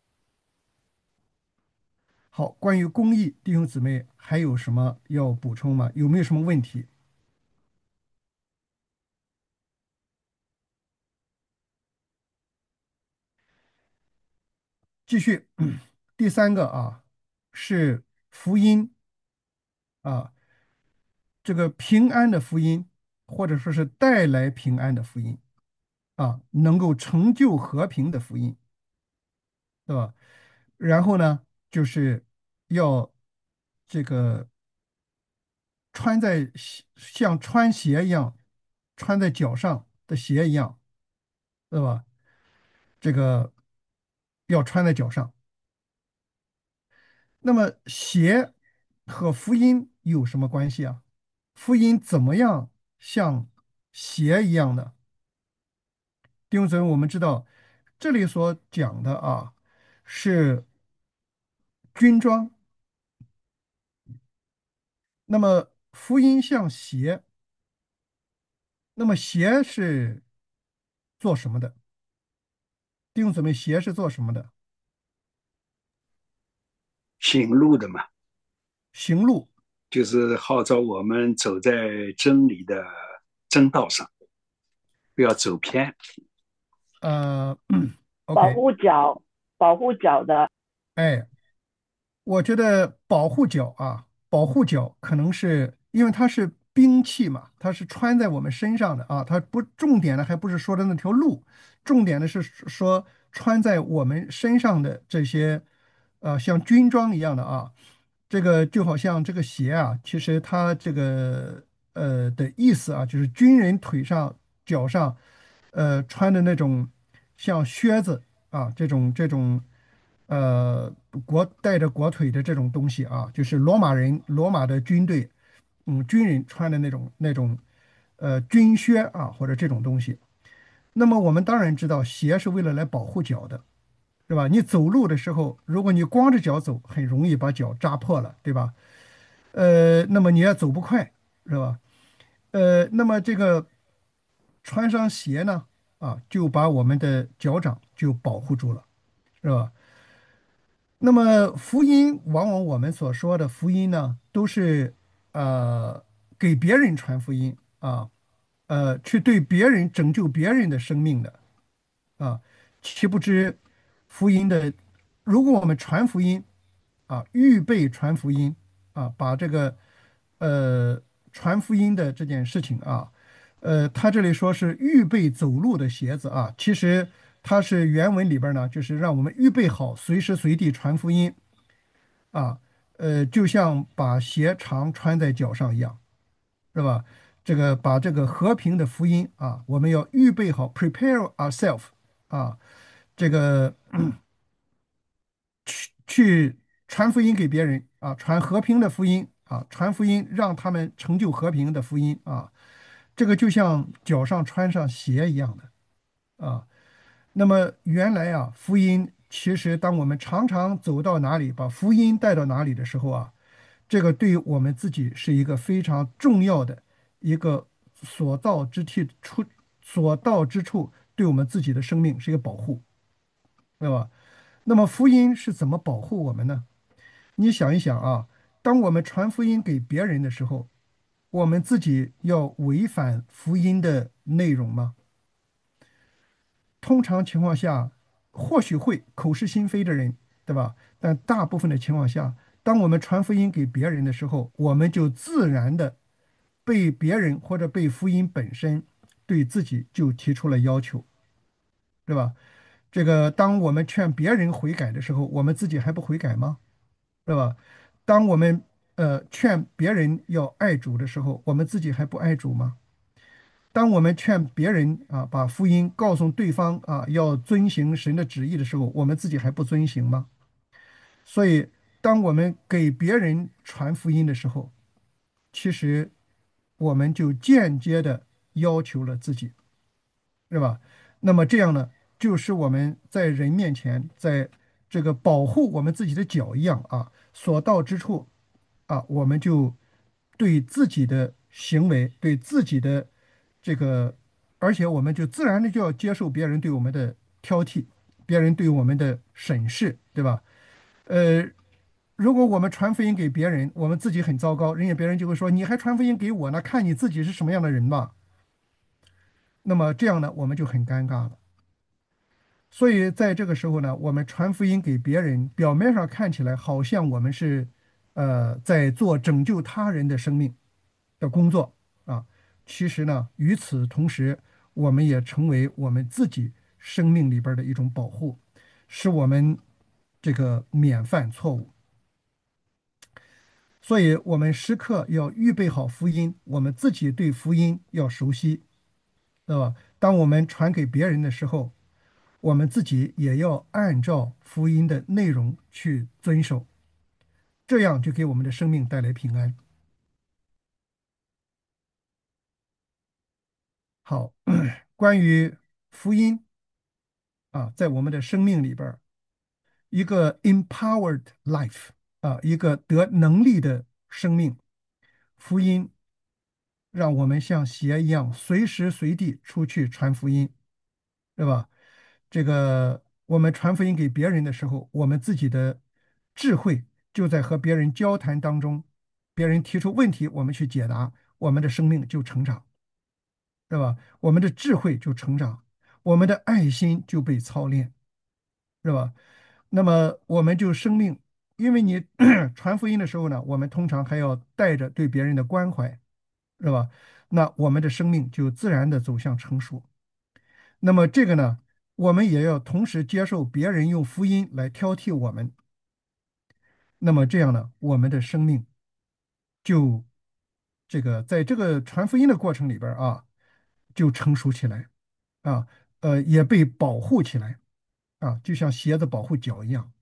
好，关于公益，弟兄姊妹还有什么要补充吗？有没有什么问题？继续，第三个啊是福音啊，这个平安的福音，或者说是带来平安的福音啊，能够成就和平的福音，对吧？然后呢，就是要这个穿在鞋像穿鞋一样，穿在脚上的鞋一样，对吧？这个要穿在脚上。那么鞋和福音有什么关系啊？福音怎么样像鞋一样呢？弟兄姊妹，我们知道这里所讲的啊是军装，那么福音像鞋，那么鞋是做什么的？弟兄姊妹，鞋是做什么的？ 行路的嘛， 行路就是号召我们走在真理的正道上，不要走偏。 呃保 ，OK， 护脚，保护脚的。 哎，我觉得保护脚啊，保护脚可能是因为它是兵器嘛，它是穿在我们身上的啊，它不重点的还不是说的那条路，重点的是说穿在我们身上的这些，呃，像军装一样的啊，这个就好像这个鞋啊，其实它这个呃的意思啊，就是军人腿上、脚上，呃穿的那种像靴子啊，这种这种。呃，国带着国腿的这种东西啊，就是罗马人、罗马的军队，嗯，军人穿的那种那种呃军靴啊，或者这种东西。那么我们当然知道，鞋是为了来保护脚的，对吧？你走路的时候，如果你光着脚走，很容易把脚扎破了，对吧？呃，那么你也走不快，是吧？呃，那么这个穿上鞋呢，啊，就把我们的脚掌就保护住了，是吧？那么福音，往往我们所说的福音呢，都是呃给别人传福音啊，呃，去对别人拯救别人的生命的啊，岂不知福音的，如果我们传福音啊，预备传福音啊，把这个呃传福音的这件事情啊。呃，他这里说是预备走路的鞋子啊，其实它是原文里边呢，就是让我们预备好，随时随地传福音啊，呃，就像把鞋常穿在脚上一样，是吧？这个把这个和平的福音啊，我们要预备好，prepare ourselves 啊，这个去传福音给别人啊，传和平的福音啊，传福音让他们成就和平的福音啊，这个就像脚上穿上鞋一样的啊。那么原来啊，福音其实当我们常常走到哪里，把福音带到哪里的时候啊，这个对于我们自己是一个非常重要的一个所到之处出所到之处，对我们自己的生命是一个保护，对吧？那么福音是怎么保护我们呢？你想一想啊，当我们传福音给别人的时候，我们自己要违反福音的内容吗？通常情况下，或许会口是心非的人，对吧？但大部分的情况下，当我们传福音给别人的时候，我们就自然的被别人或者被福音本身对自己就提出了要求，对吧？这个当我们劝别人悔改的时候，我们自己还不悔改吗？对吧？当我们呃劝别人要爱主的时候，我们自己还不爱主吗？当我们劝别人啊，把福音告诉对方啊，要遵行神的旨意的时候，我们自己还不遵行吗？所以，当我们给别人传福音的时候，其实我们就间接的要求了自己，是吧？那么这样呢，就是我们在人面前，在这个保护我们自己的脚一样啊，所到之处啊，我们就对自己的行为，对自己的这个，而且我们就自然的就要接受别人对我们的挑剔，别人对我们的审视，对吧？呃，如果我们传福音给别人，我们自己很糟糕，人家别人就会说，你还传福音给我呢，看你自己是什么样的人吧。那么这样呢，我们就很尴尬了。所以在这个时候呢，我们传福音给别人，表面上看起来好像我们是，呃，在做拯救他人的生命的工作啊，其实呢，与此同时，我们也成为我们自己生命里边儿的一种保护，使我们这个免犯错误。所以，我们时刻要预备好福音，我们自己对福音要熟悉，对吧？当我们传给别人的时候，我们自己也要按照福音的内容去遵守，这样就给我们的生命带来平安。好，关于福音啊，在我们的生命里边儿，一个 empowered life 啊，一个得能力的生命，福音让我们像鞋一样，随时随地出去传福音，对吧？这个我们传福音给别人的时候，我们自己的智慧就在和别人交谈当中，别人提出问题，我们去解答，我们的生命就成长，对吧？我们的智慧就成长， 我们的爱心就被操练，是吧？那么我们就生命，因为你传福音的时候呢，我们通常还要带着对别人的关怀，是吧？那我们的生命就自然的走向成熟。那么这个呢，我们也要同时接受别人用福音来挑剔我们。那么这样呢，我们的生命就这个在这个传福音的过程里边儿啊，就成熟起来啊，呃，也被保护起来啊，就像鞋子保护脚一样。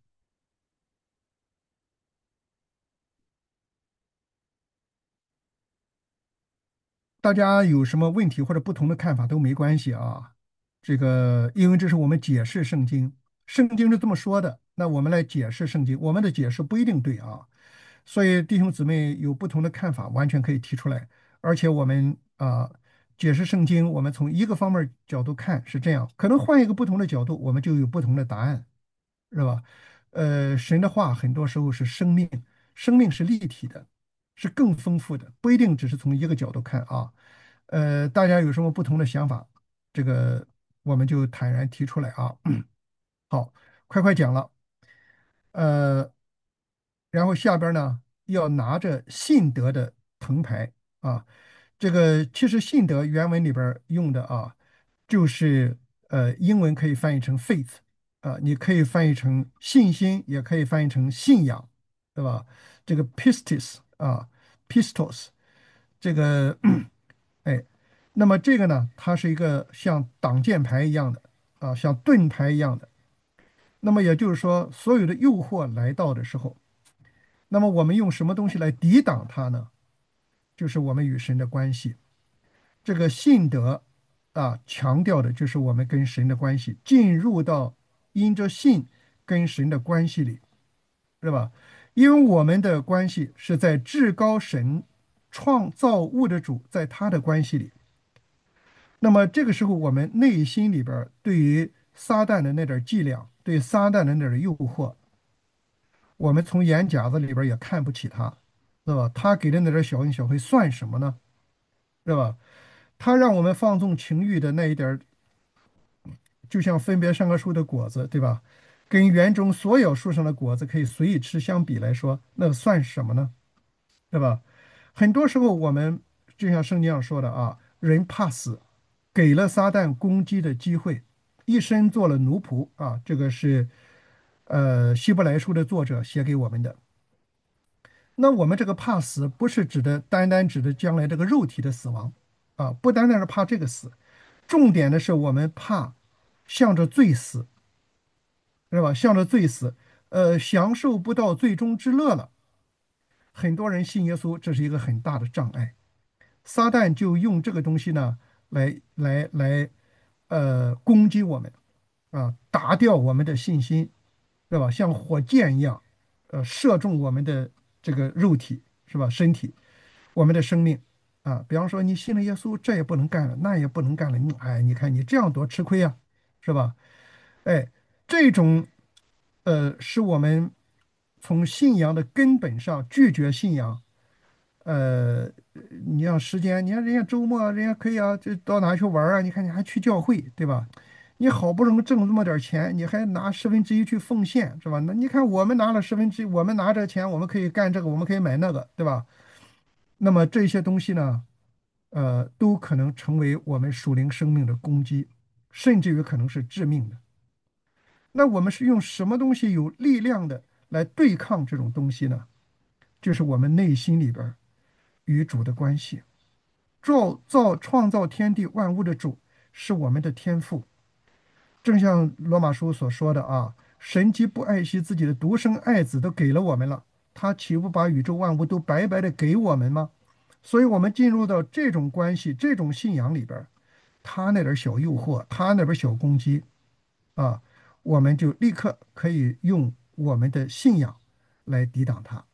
大家有什么问题或者不同的看法都没关系啊。这个，因为这是我们解释圣经，圣经是这么说的，那我们来解释圣经，我们的解释不一定对啊。所以弟兄姊妹有不同的看法，完全可以提出来。而且我们啊，解释圣经，我们从一个方面角度看是这样，可能换一个不同的角度，我们就有不同的答案，是吧？呃，神的话很多时候是生命，生命是立体的，是更丰富的，不一定只是从一个角度看啊。呃，大家有什么不同的想法，这个我们就坦然提出来啊。好，快快讲了。呃，然后下边儿呢要拿着信德的藤牌啊，这个其实信德原文里边儿用的啊，就是呃英文可以翻译成 faith 啊，你可以翻译成信心，也可以翻译成信仰，对吧？这个 pistis 啊，pistos 这个哎，那么这个呢，它是一个像挡箭牌一样的啊，像盾牌一样的。那么也就是说，所有的诱惑来到的时候，那么我们用什么东西来抵挡它呢？就是我们与神的关系。这个信德啊，强调的就是我们跟神的关系，进入到因着信跟神的关系里，是吧？因为我们的关系是在至高神创造物的主，在他的关系里。那么这个时候，我们内心里边儿对于撒旦的那点儿伎俩，对撒旦的那点儿诱惑，我们从眼夹子里边儿也看不起他，是吧？他给的那点儿小恩小惠算什么呢？是吧？他让我们放纵情欲的那一点儿，就像分别善恶树的果子，对吧？跟园中所有树上的果子可以随意吃相比来说，那算什么呢？对吧？很多时候我们就像圣经上说的啊，人怕死，给了撒旦攻击的机会，一生做了奴仆啊。这个是呃希伯来书的作者写给我们的。那我们这个怕死，不是指的单单指的将来这个肉体的死亡啊，不单单是怕这个死，重点的是我们怕向着罪死，是吧？向着罪死，呃，享受不到最终之乐了。很多人信耶稣，这是一个很大的障碍。撒旦就用这个东西呢，来来来，呃，攻击我们啊，打掉我们的信心，对吧？像火箭一样，呃，射中我们的这个肉体，是吧？身体，我们的生命啊。比方说，你信了耶稣，这也不能干了，那也不能干了，你哎，你看你这样多吃亏呀，是吧？哎，这种呃，使我们从信仰的根本上拒绝信仰。呃，你要时间，你看人家周末人家可以啊，这到哪去玩儿啊？你看你还去教会，对吧？你好不容易挣这么点儿钱，你还拿十分之一去奉献，是吧？那你看我们拿了十分之一，我们拿着钱，我们可以干这个，我们可以买那个，对吧？那么这些东西呢，呃，都可能成为我们属灵生命的攻击，甚至于可能是致命的。那我们是用什么东西有力量的来对抗这种东西呢？就是我们内心里边儿与主的关系。造造创造天地万物的主是我们的天父，正像罗马书所说的啊，神既不爱惜自己的独生爱子都给了我们了，他岂不把宇宙万物都白白的给我们吗？所以，我们进入到这种关系、这种信仰里边儿，他那点儿小诱惑，他那边儿小攻击啊，我们就立刻可以用我们的信仰来抵挡它。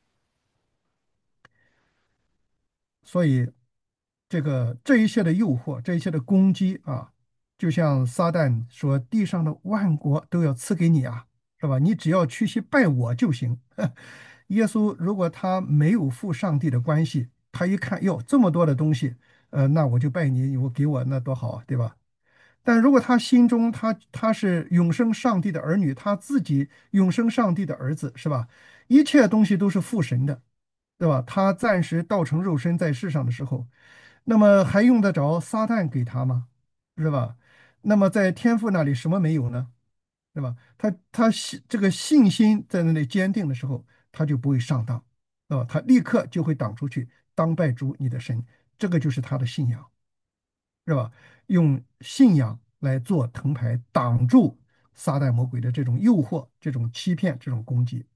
所以，这个这一切的诱惑，这一切的攻击啊，就像撒旦说：“地上的万国都要赐给你啊，是吧？你只要屈膝拜我就行。耶稣如果他没有父上帝的关系，他一看哟这么多的东西，呃，那我就拜你，我给我那多好啊，对吧？ 但如果他心中他他是永生上帝的儿女，他自己永生上帝的儿子，是吧？一切东西都是父神的，对吧？他暂时道成肉身在世上的时候，那么还用得着撒旦给他吗？是吧？那么在天父那里什么没有呢？对吧？他他信这个信心在那里坚定的时候，他就不会上当，啊，他立刻就会挡出去，当拜主你的神，这个就是他的信仰，是吧？用信仰来做藤牌，挡住撒旦魔鬼的这种诱惑、这种欺骗、这种攻击。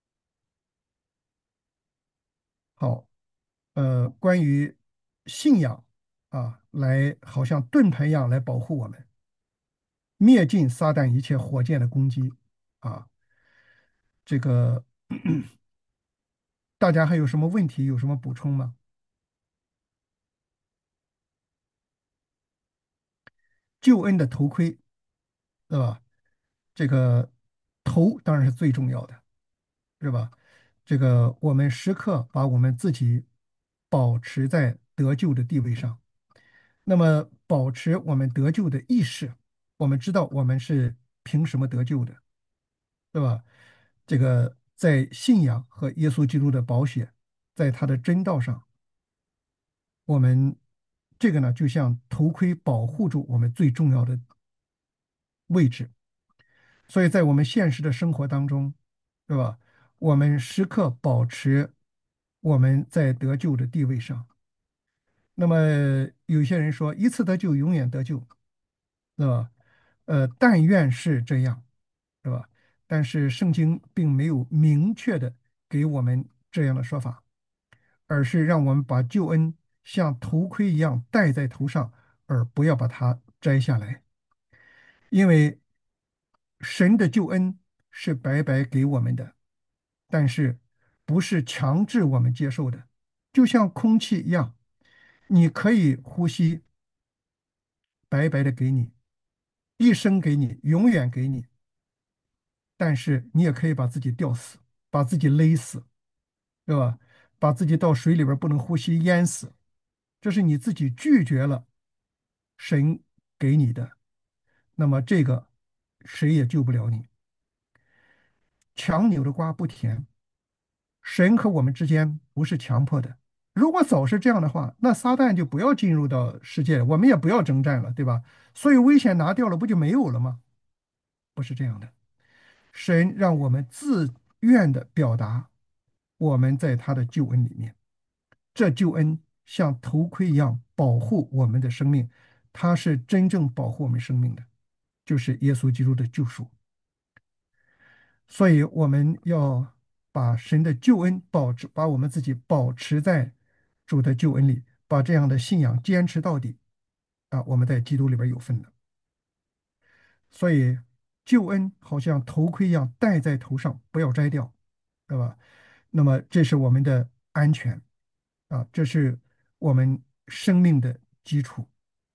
好，呃，关于信仰啊，来好像盾牌一样来保护我们，灭尽撒旦一切火箭的攻击啊。这个大家还有什么问题？有什么补充吗？救恩的头盔，对吧？这个头当然是最重要的，是吧？这个我们时刻把我们自己保持在得救的地位上，那么保持我们得救的意识，我们知道我们是凭什么得救的，对吧？这个在信仰和耶稣基督的宝血，在他的真道上，我们这个呢，就像头盔保护住我们最重要的位置。所以在我们现实的生活当中，是吧？我们时刻保持我们在得救的地位上。那么有些人说，一次得救，永远得救，是吧？呃，但愿是这样，是吧？但是圣经并没有明确的给我们这样的说法，而是让我们把救恩像头盔一样戴在头上，而不要把它摘下来。因为神的救恩是白白给我们的，但是不是强制我们接受的，就像空气一样，你可以呼吸，白白的给你，一生给你，永远给你，但是你也可以把自己吊死，把自己勒死，对吧？把自己到水里边不能呼吸，淹死，这是你自己拒绝了神给你的，那么这个谁也救不了你。强扭的瓜不甜，神和我们之间不是强迫的。如果早是这样的话，那撒旦就不要进入到世界了，我们也不要征战了，对吧？所以危险拿掉了，不就没有了吗？不是这样的。神让我们自愿的表达我们在他的救恩里面，这救恩像头盔一样保护我们的生命，它是真正保护我们生命的，就是耶稣基督的救赎。所以我们要把神的救恩保持，把我们自己保持在主的救恩里，把这样的信仰坚持到底啊！我们在基督里边有份的。所以救恩好像头盔一样戴在头上，不要摘掉，对吧？那么这是我们的安全啊，这是我们生命的基础。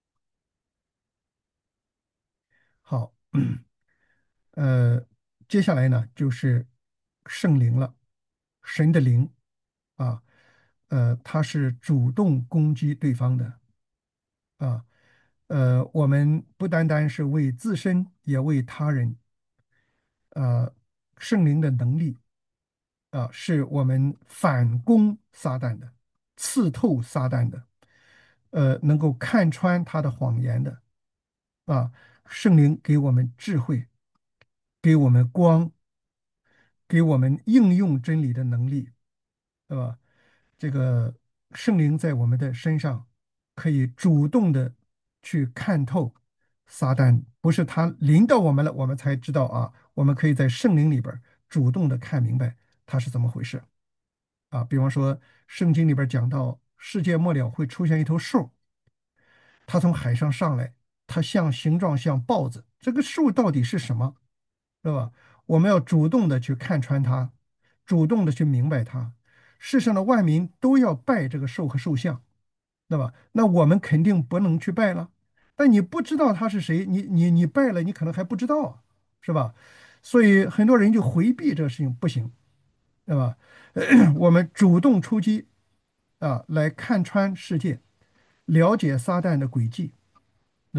好，呃，接下来呢就是圣灵了，神的灵啊，呃，他是主动攻击对方的啊，呃，我们不单单是为自身，也为他人。呃，圣灵的能力啊，是我们反攻撒旦的，刺透撒旦的，呃，能够看穿他的谎言的啊。圣灵给我们智慧，给我们光，给我们应用真理的能力，对吧？这个圣灵在我们的身上可以主动的去看透撒旦，不是他临到我们了，我们才知道啊。我们可以在圣灵里边儿主动的看明白他是怎么回事啊。比方说，圣经里边儿讲到世界末了会出现一头兽，它从海上上来，它像形状像豹子，这个兽到底是什么？对吧？我们要主动的去看穿它，主动的去明白它。世上的万民都要拜这个兽和兽像，对吧？那我们肯定不能去拜了。但你不知道他是谁，你你你拜了，你可能还不知道，是吧？所以很多人就回避这个事情，不行，对吧？我们主动出击啊，来看穿世界，了解撒旦的诡计，对吧？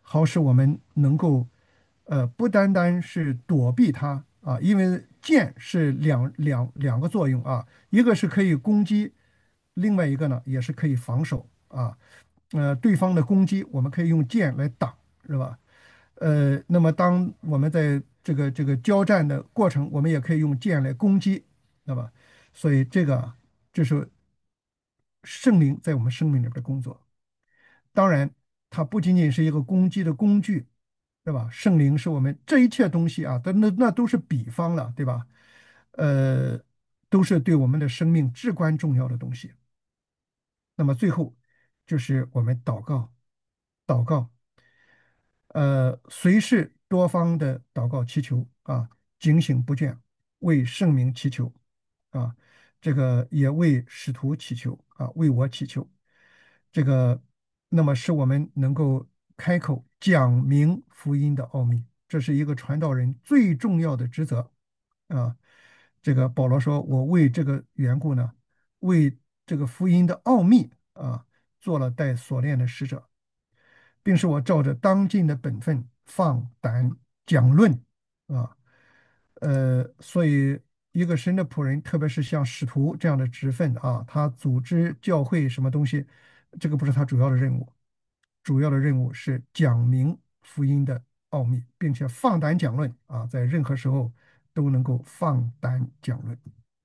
好使我们能够呃不单单是躲避它啊，因为剑是两两两个作用啊，一个是可以攻击，另外一个呢也是可以防守啊。呃，对方的攻击我们可以用剑来挡，是吧？呃，那么当我们在这个这个交战的过程，我们也可以用剑来攻击，那么，所以这个啊这是圣灵在我们生命里边的工作。当然，它不仅仅是一个攻击的工具，对吧？圣灵是我们这一切东西啊，但那那都是比方了，对吧？呃，都是对我们的生命至关重要的东西。那么最后就是我们祷告，祷告。呃，随时多方的祷告祈求啊，警醒不倦，为圣名祈求啊，这个也为使徒祈求啊，为我祈求，这个那么使我们能够开口讲明福音的奥秘，这是一个传道人最重要的职责啊。这个保罗说：“我为这个缘故呢，为这个福音的奥秘啊，做了带锁链的使者。”并使我照着当尽的本分放胆讲论啊，呃，所以一个神的仆人，特别是像使徒这样的职分啊，他组织教会什么东西，这个不是他主要的任务，主要的任务是讲明福音的奥秘，并且放胆讲论啊，在任何时候都能够放胆讲论。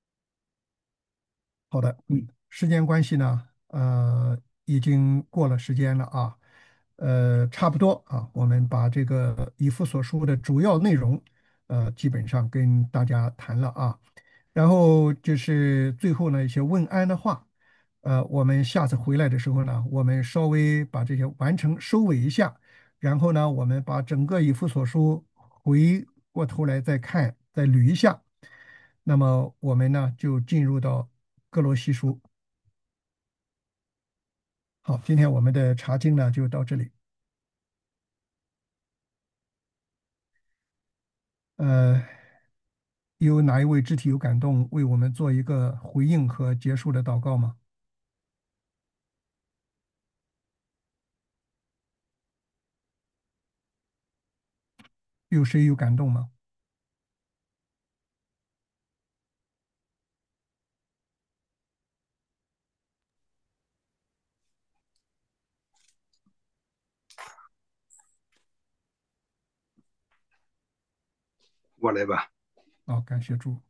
好的，嗯，时间关系呢，呃，已经过了时间了啊，呃，差不多啊，我们把这个以弗所书的主要内容，呃，基本上跟大家谈了啊，然后就是最后呢一些问安的话，呃，我们下次回来的时候呢，我们稍微把这些完成收尾一下，然后呢，我们把整个以弗所书回过头来再看，再捋一下。那么我们呢就进入到哥罗西书。好，今天我们的查经呢就到这里。呃，有哪一位肢体有感动，为我们做一个回应和结束的祷告吗？有谁有感动吗？ 我来吧。 好，感谢主。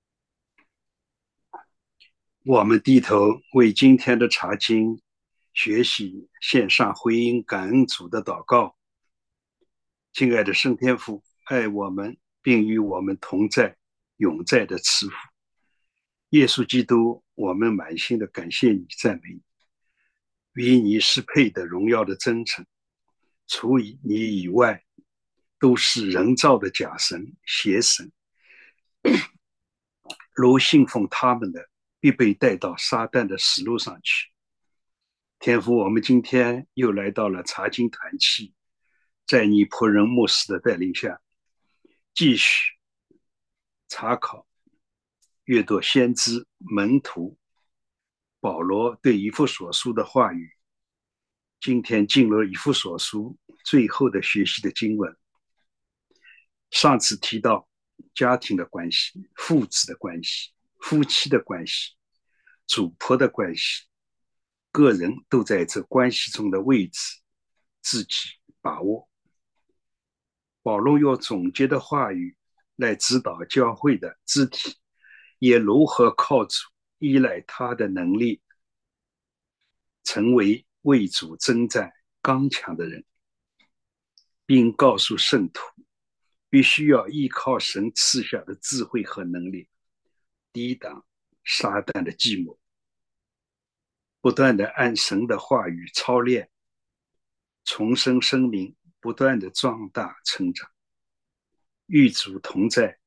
我们低头为今天的查经学习献上回应感恩主的祷告。亲爱的圣天父，爱我们并与我们同在永在的慈父耶稣基督，我们满心的感谢你，赞美你，vì你是配的荣耀的真诚，除以你以外都是人造的假神邪神，如信奉他们的必被带到撒旦的死路上去。天父，我们今天又来到了查经团契，在你仆人牧师的带领下，继续查考阅读先知门徒保罗对以弗所书的话语。今天进入以弗所书最后的学习的经文。上次提到家庭的关系、父子的关系、夫妻的关系、主仆的关系，个人都在这关系中的位置自己把握。保罗用总结的话语来指导教会的肢体也如何靠主依赖他的能力，成为为主征战刚强的人，并告诉圣徒必须要依靠神赐下的智慧和能力，抵挡撒旦的计谋，不断的按神的话语操练，重生生命，不断的壮大成长，与主同在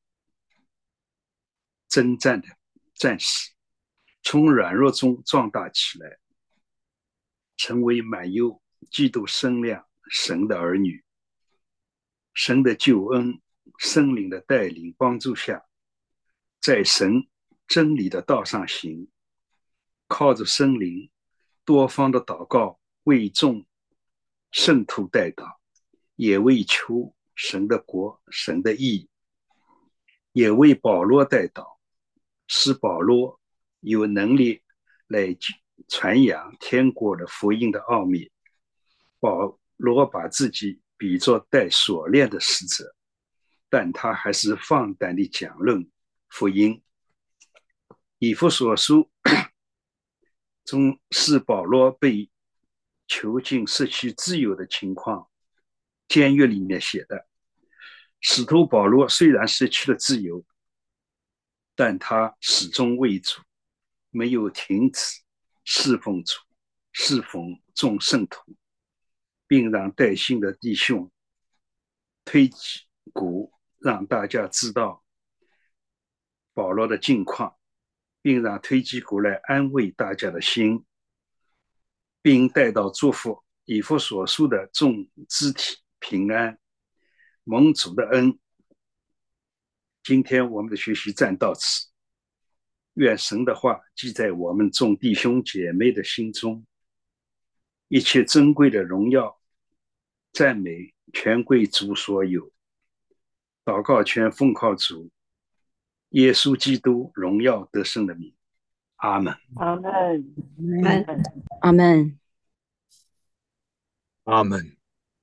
征战的战士，从软弱中壮大起来，成为满有基督身量神的儿女。神的救恩、圣灵的带领帮助下，在神真理的道上行，靠着圣灵多方的祷告，为众圣徒代祷， 也为求神的国、神的义，也为保罗代祷，使保罗有能力来传扬天国的福音的奥秘。保罗把自己比作带锁链的使者，但他还是放胆地讲论福音。以弗所书中是保罗被囚禁失去自由的情况，监狱里面写的。使徒保罗虽然失去了自由，但他始终为主，没有停止侍奉主，侍奉众圣徒，并让带信的弟兄推鼓，让大家知道保罗的境况，并让推基鼓来安慰大家的心，并带到祝福以弗所书的众肢体平安，蒙主的恩。今天我们的学习暂到此，愿神的话记在我们众弟兄姐妹的心中，一切珍贵的荣耀赞美全归主所有。祷告全奉靠主耶稣基督荣耀得胜的名，阿们。 阿门， 阿门，阿门。 阿门。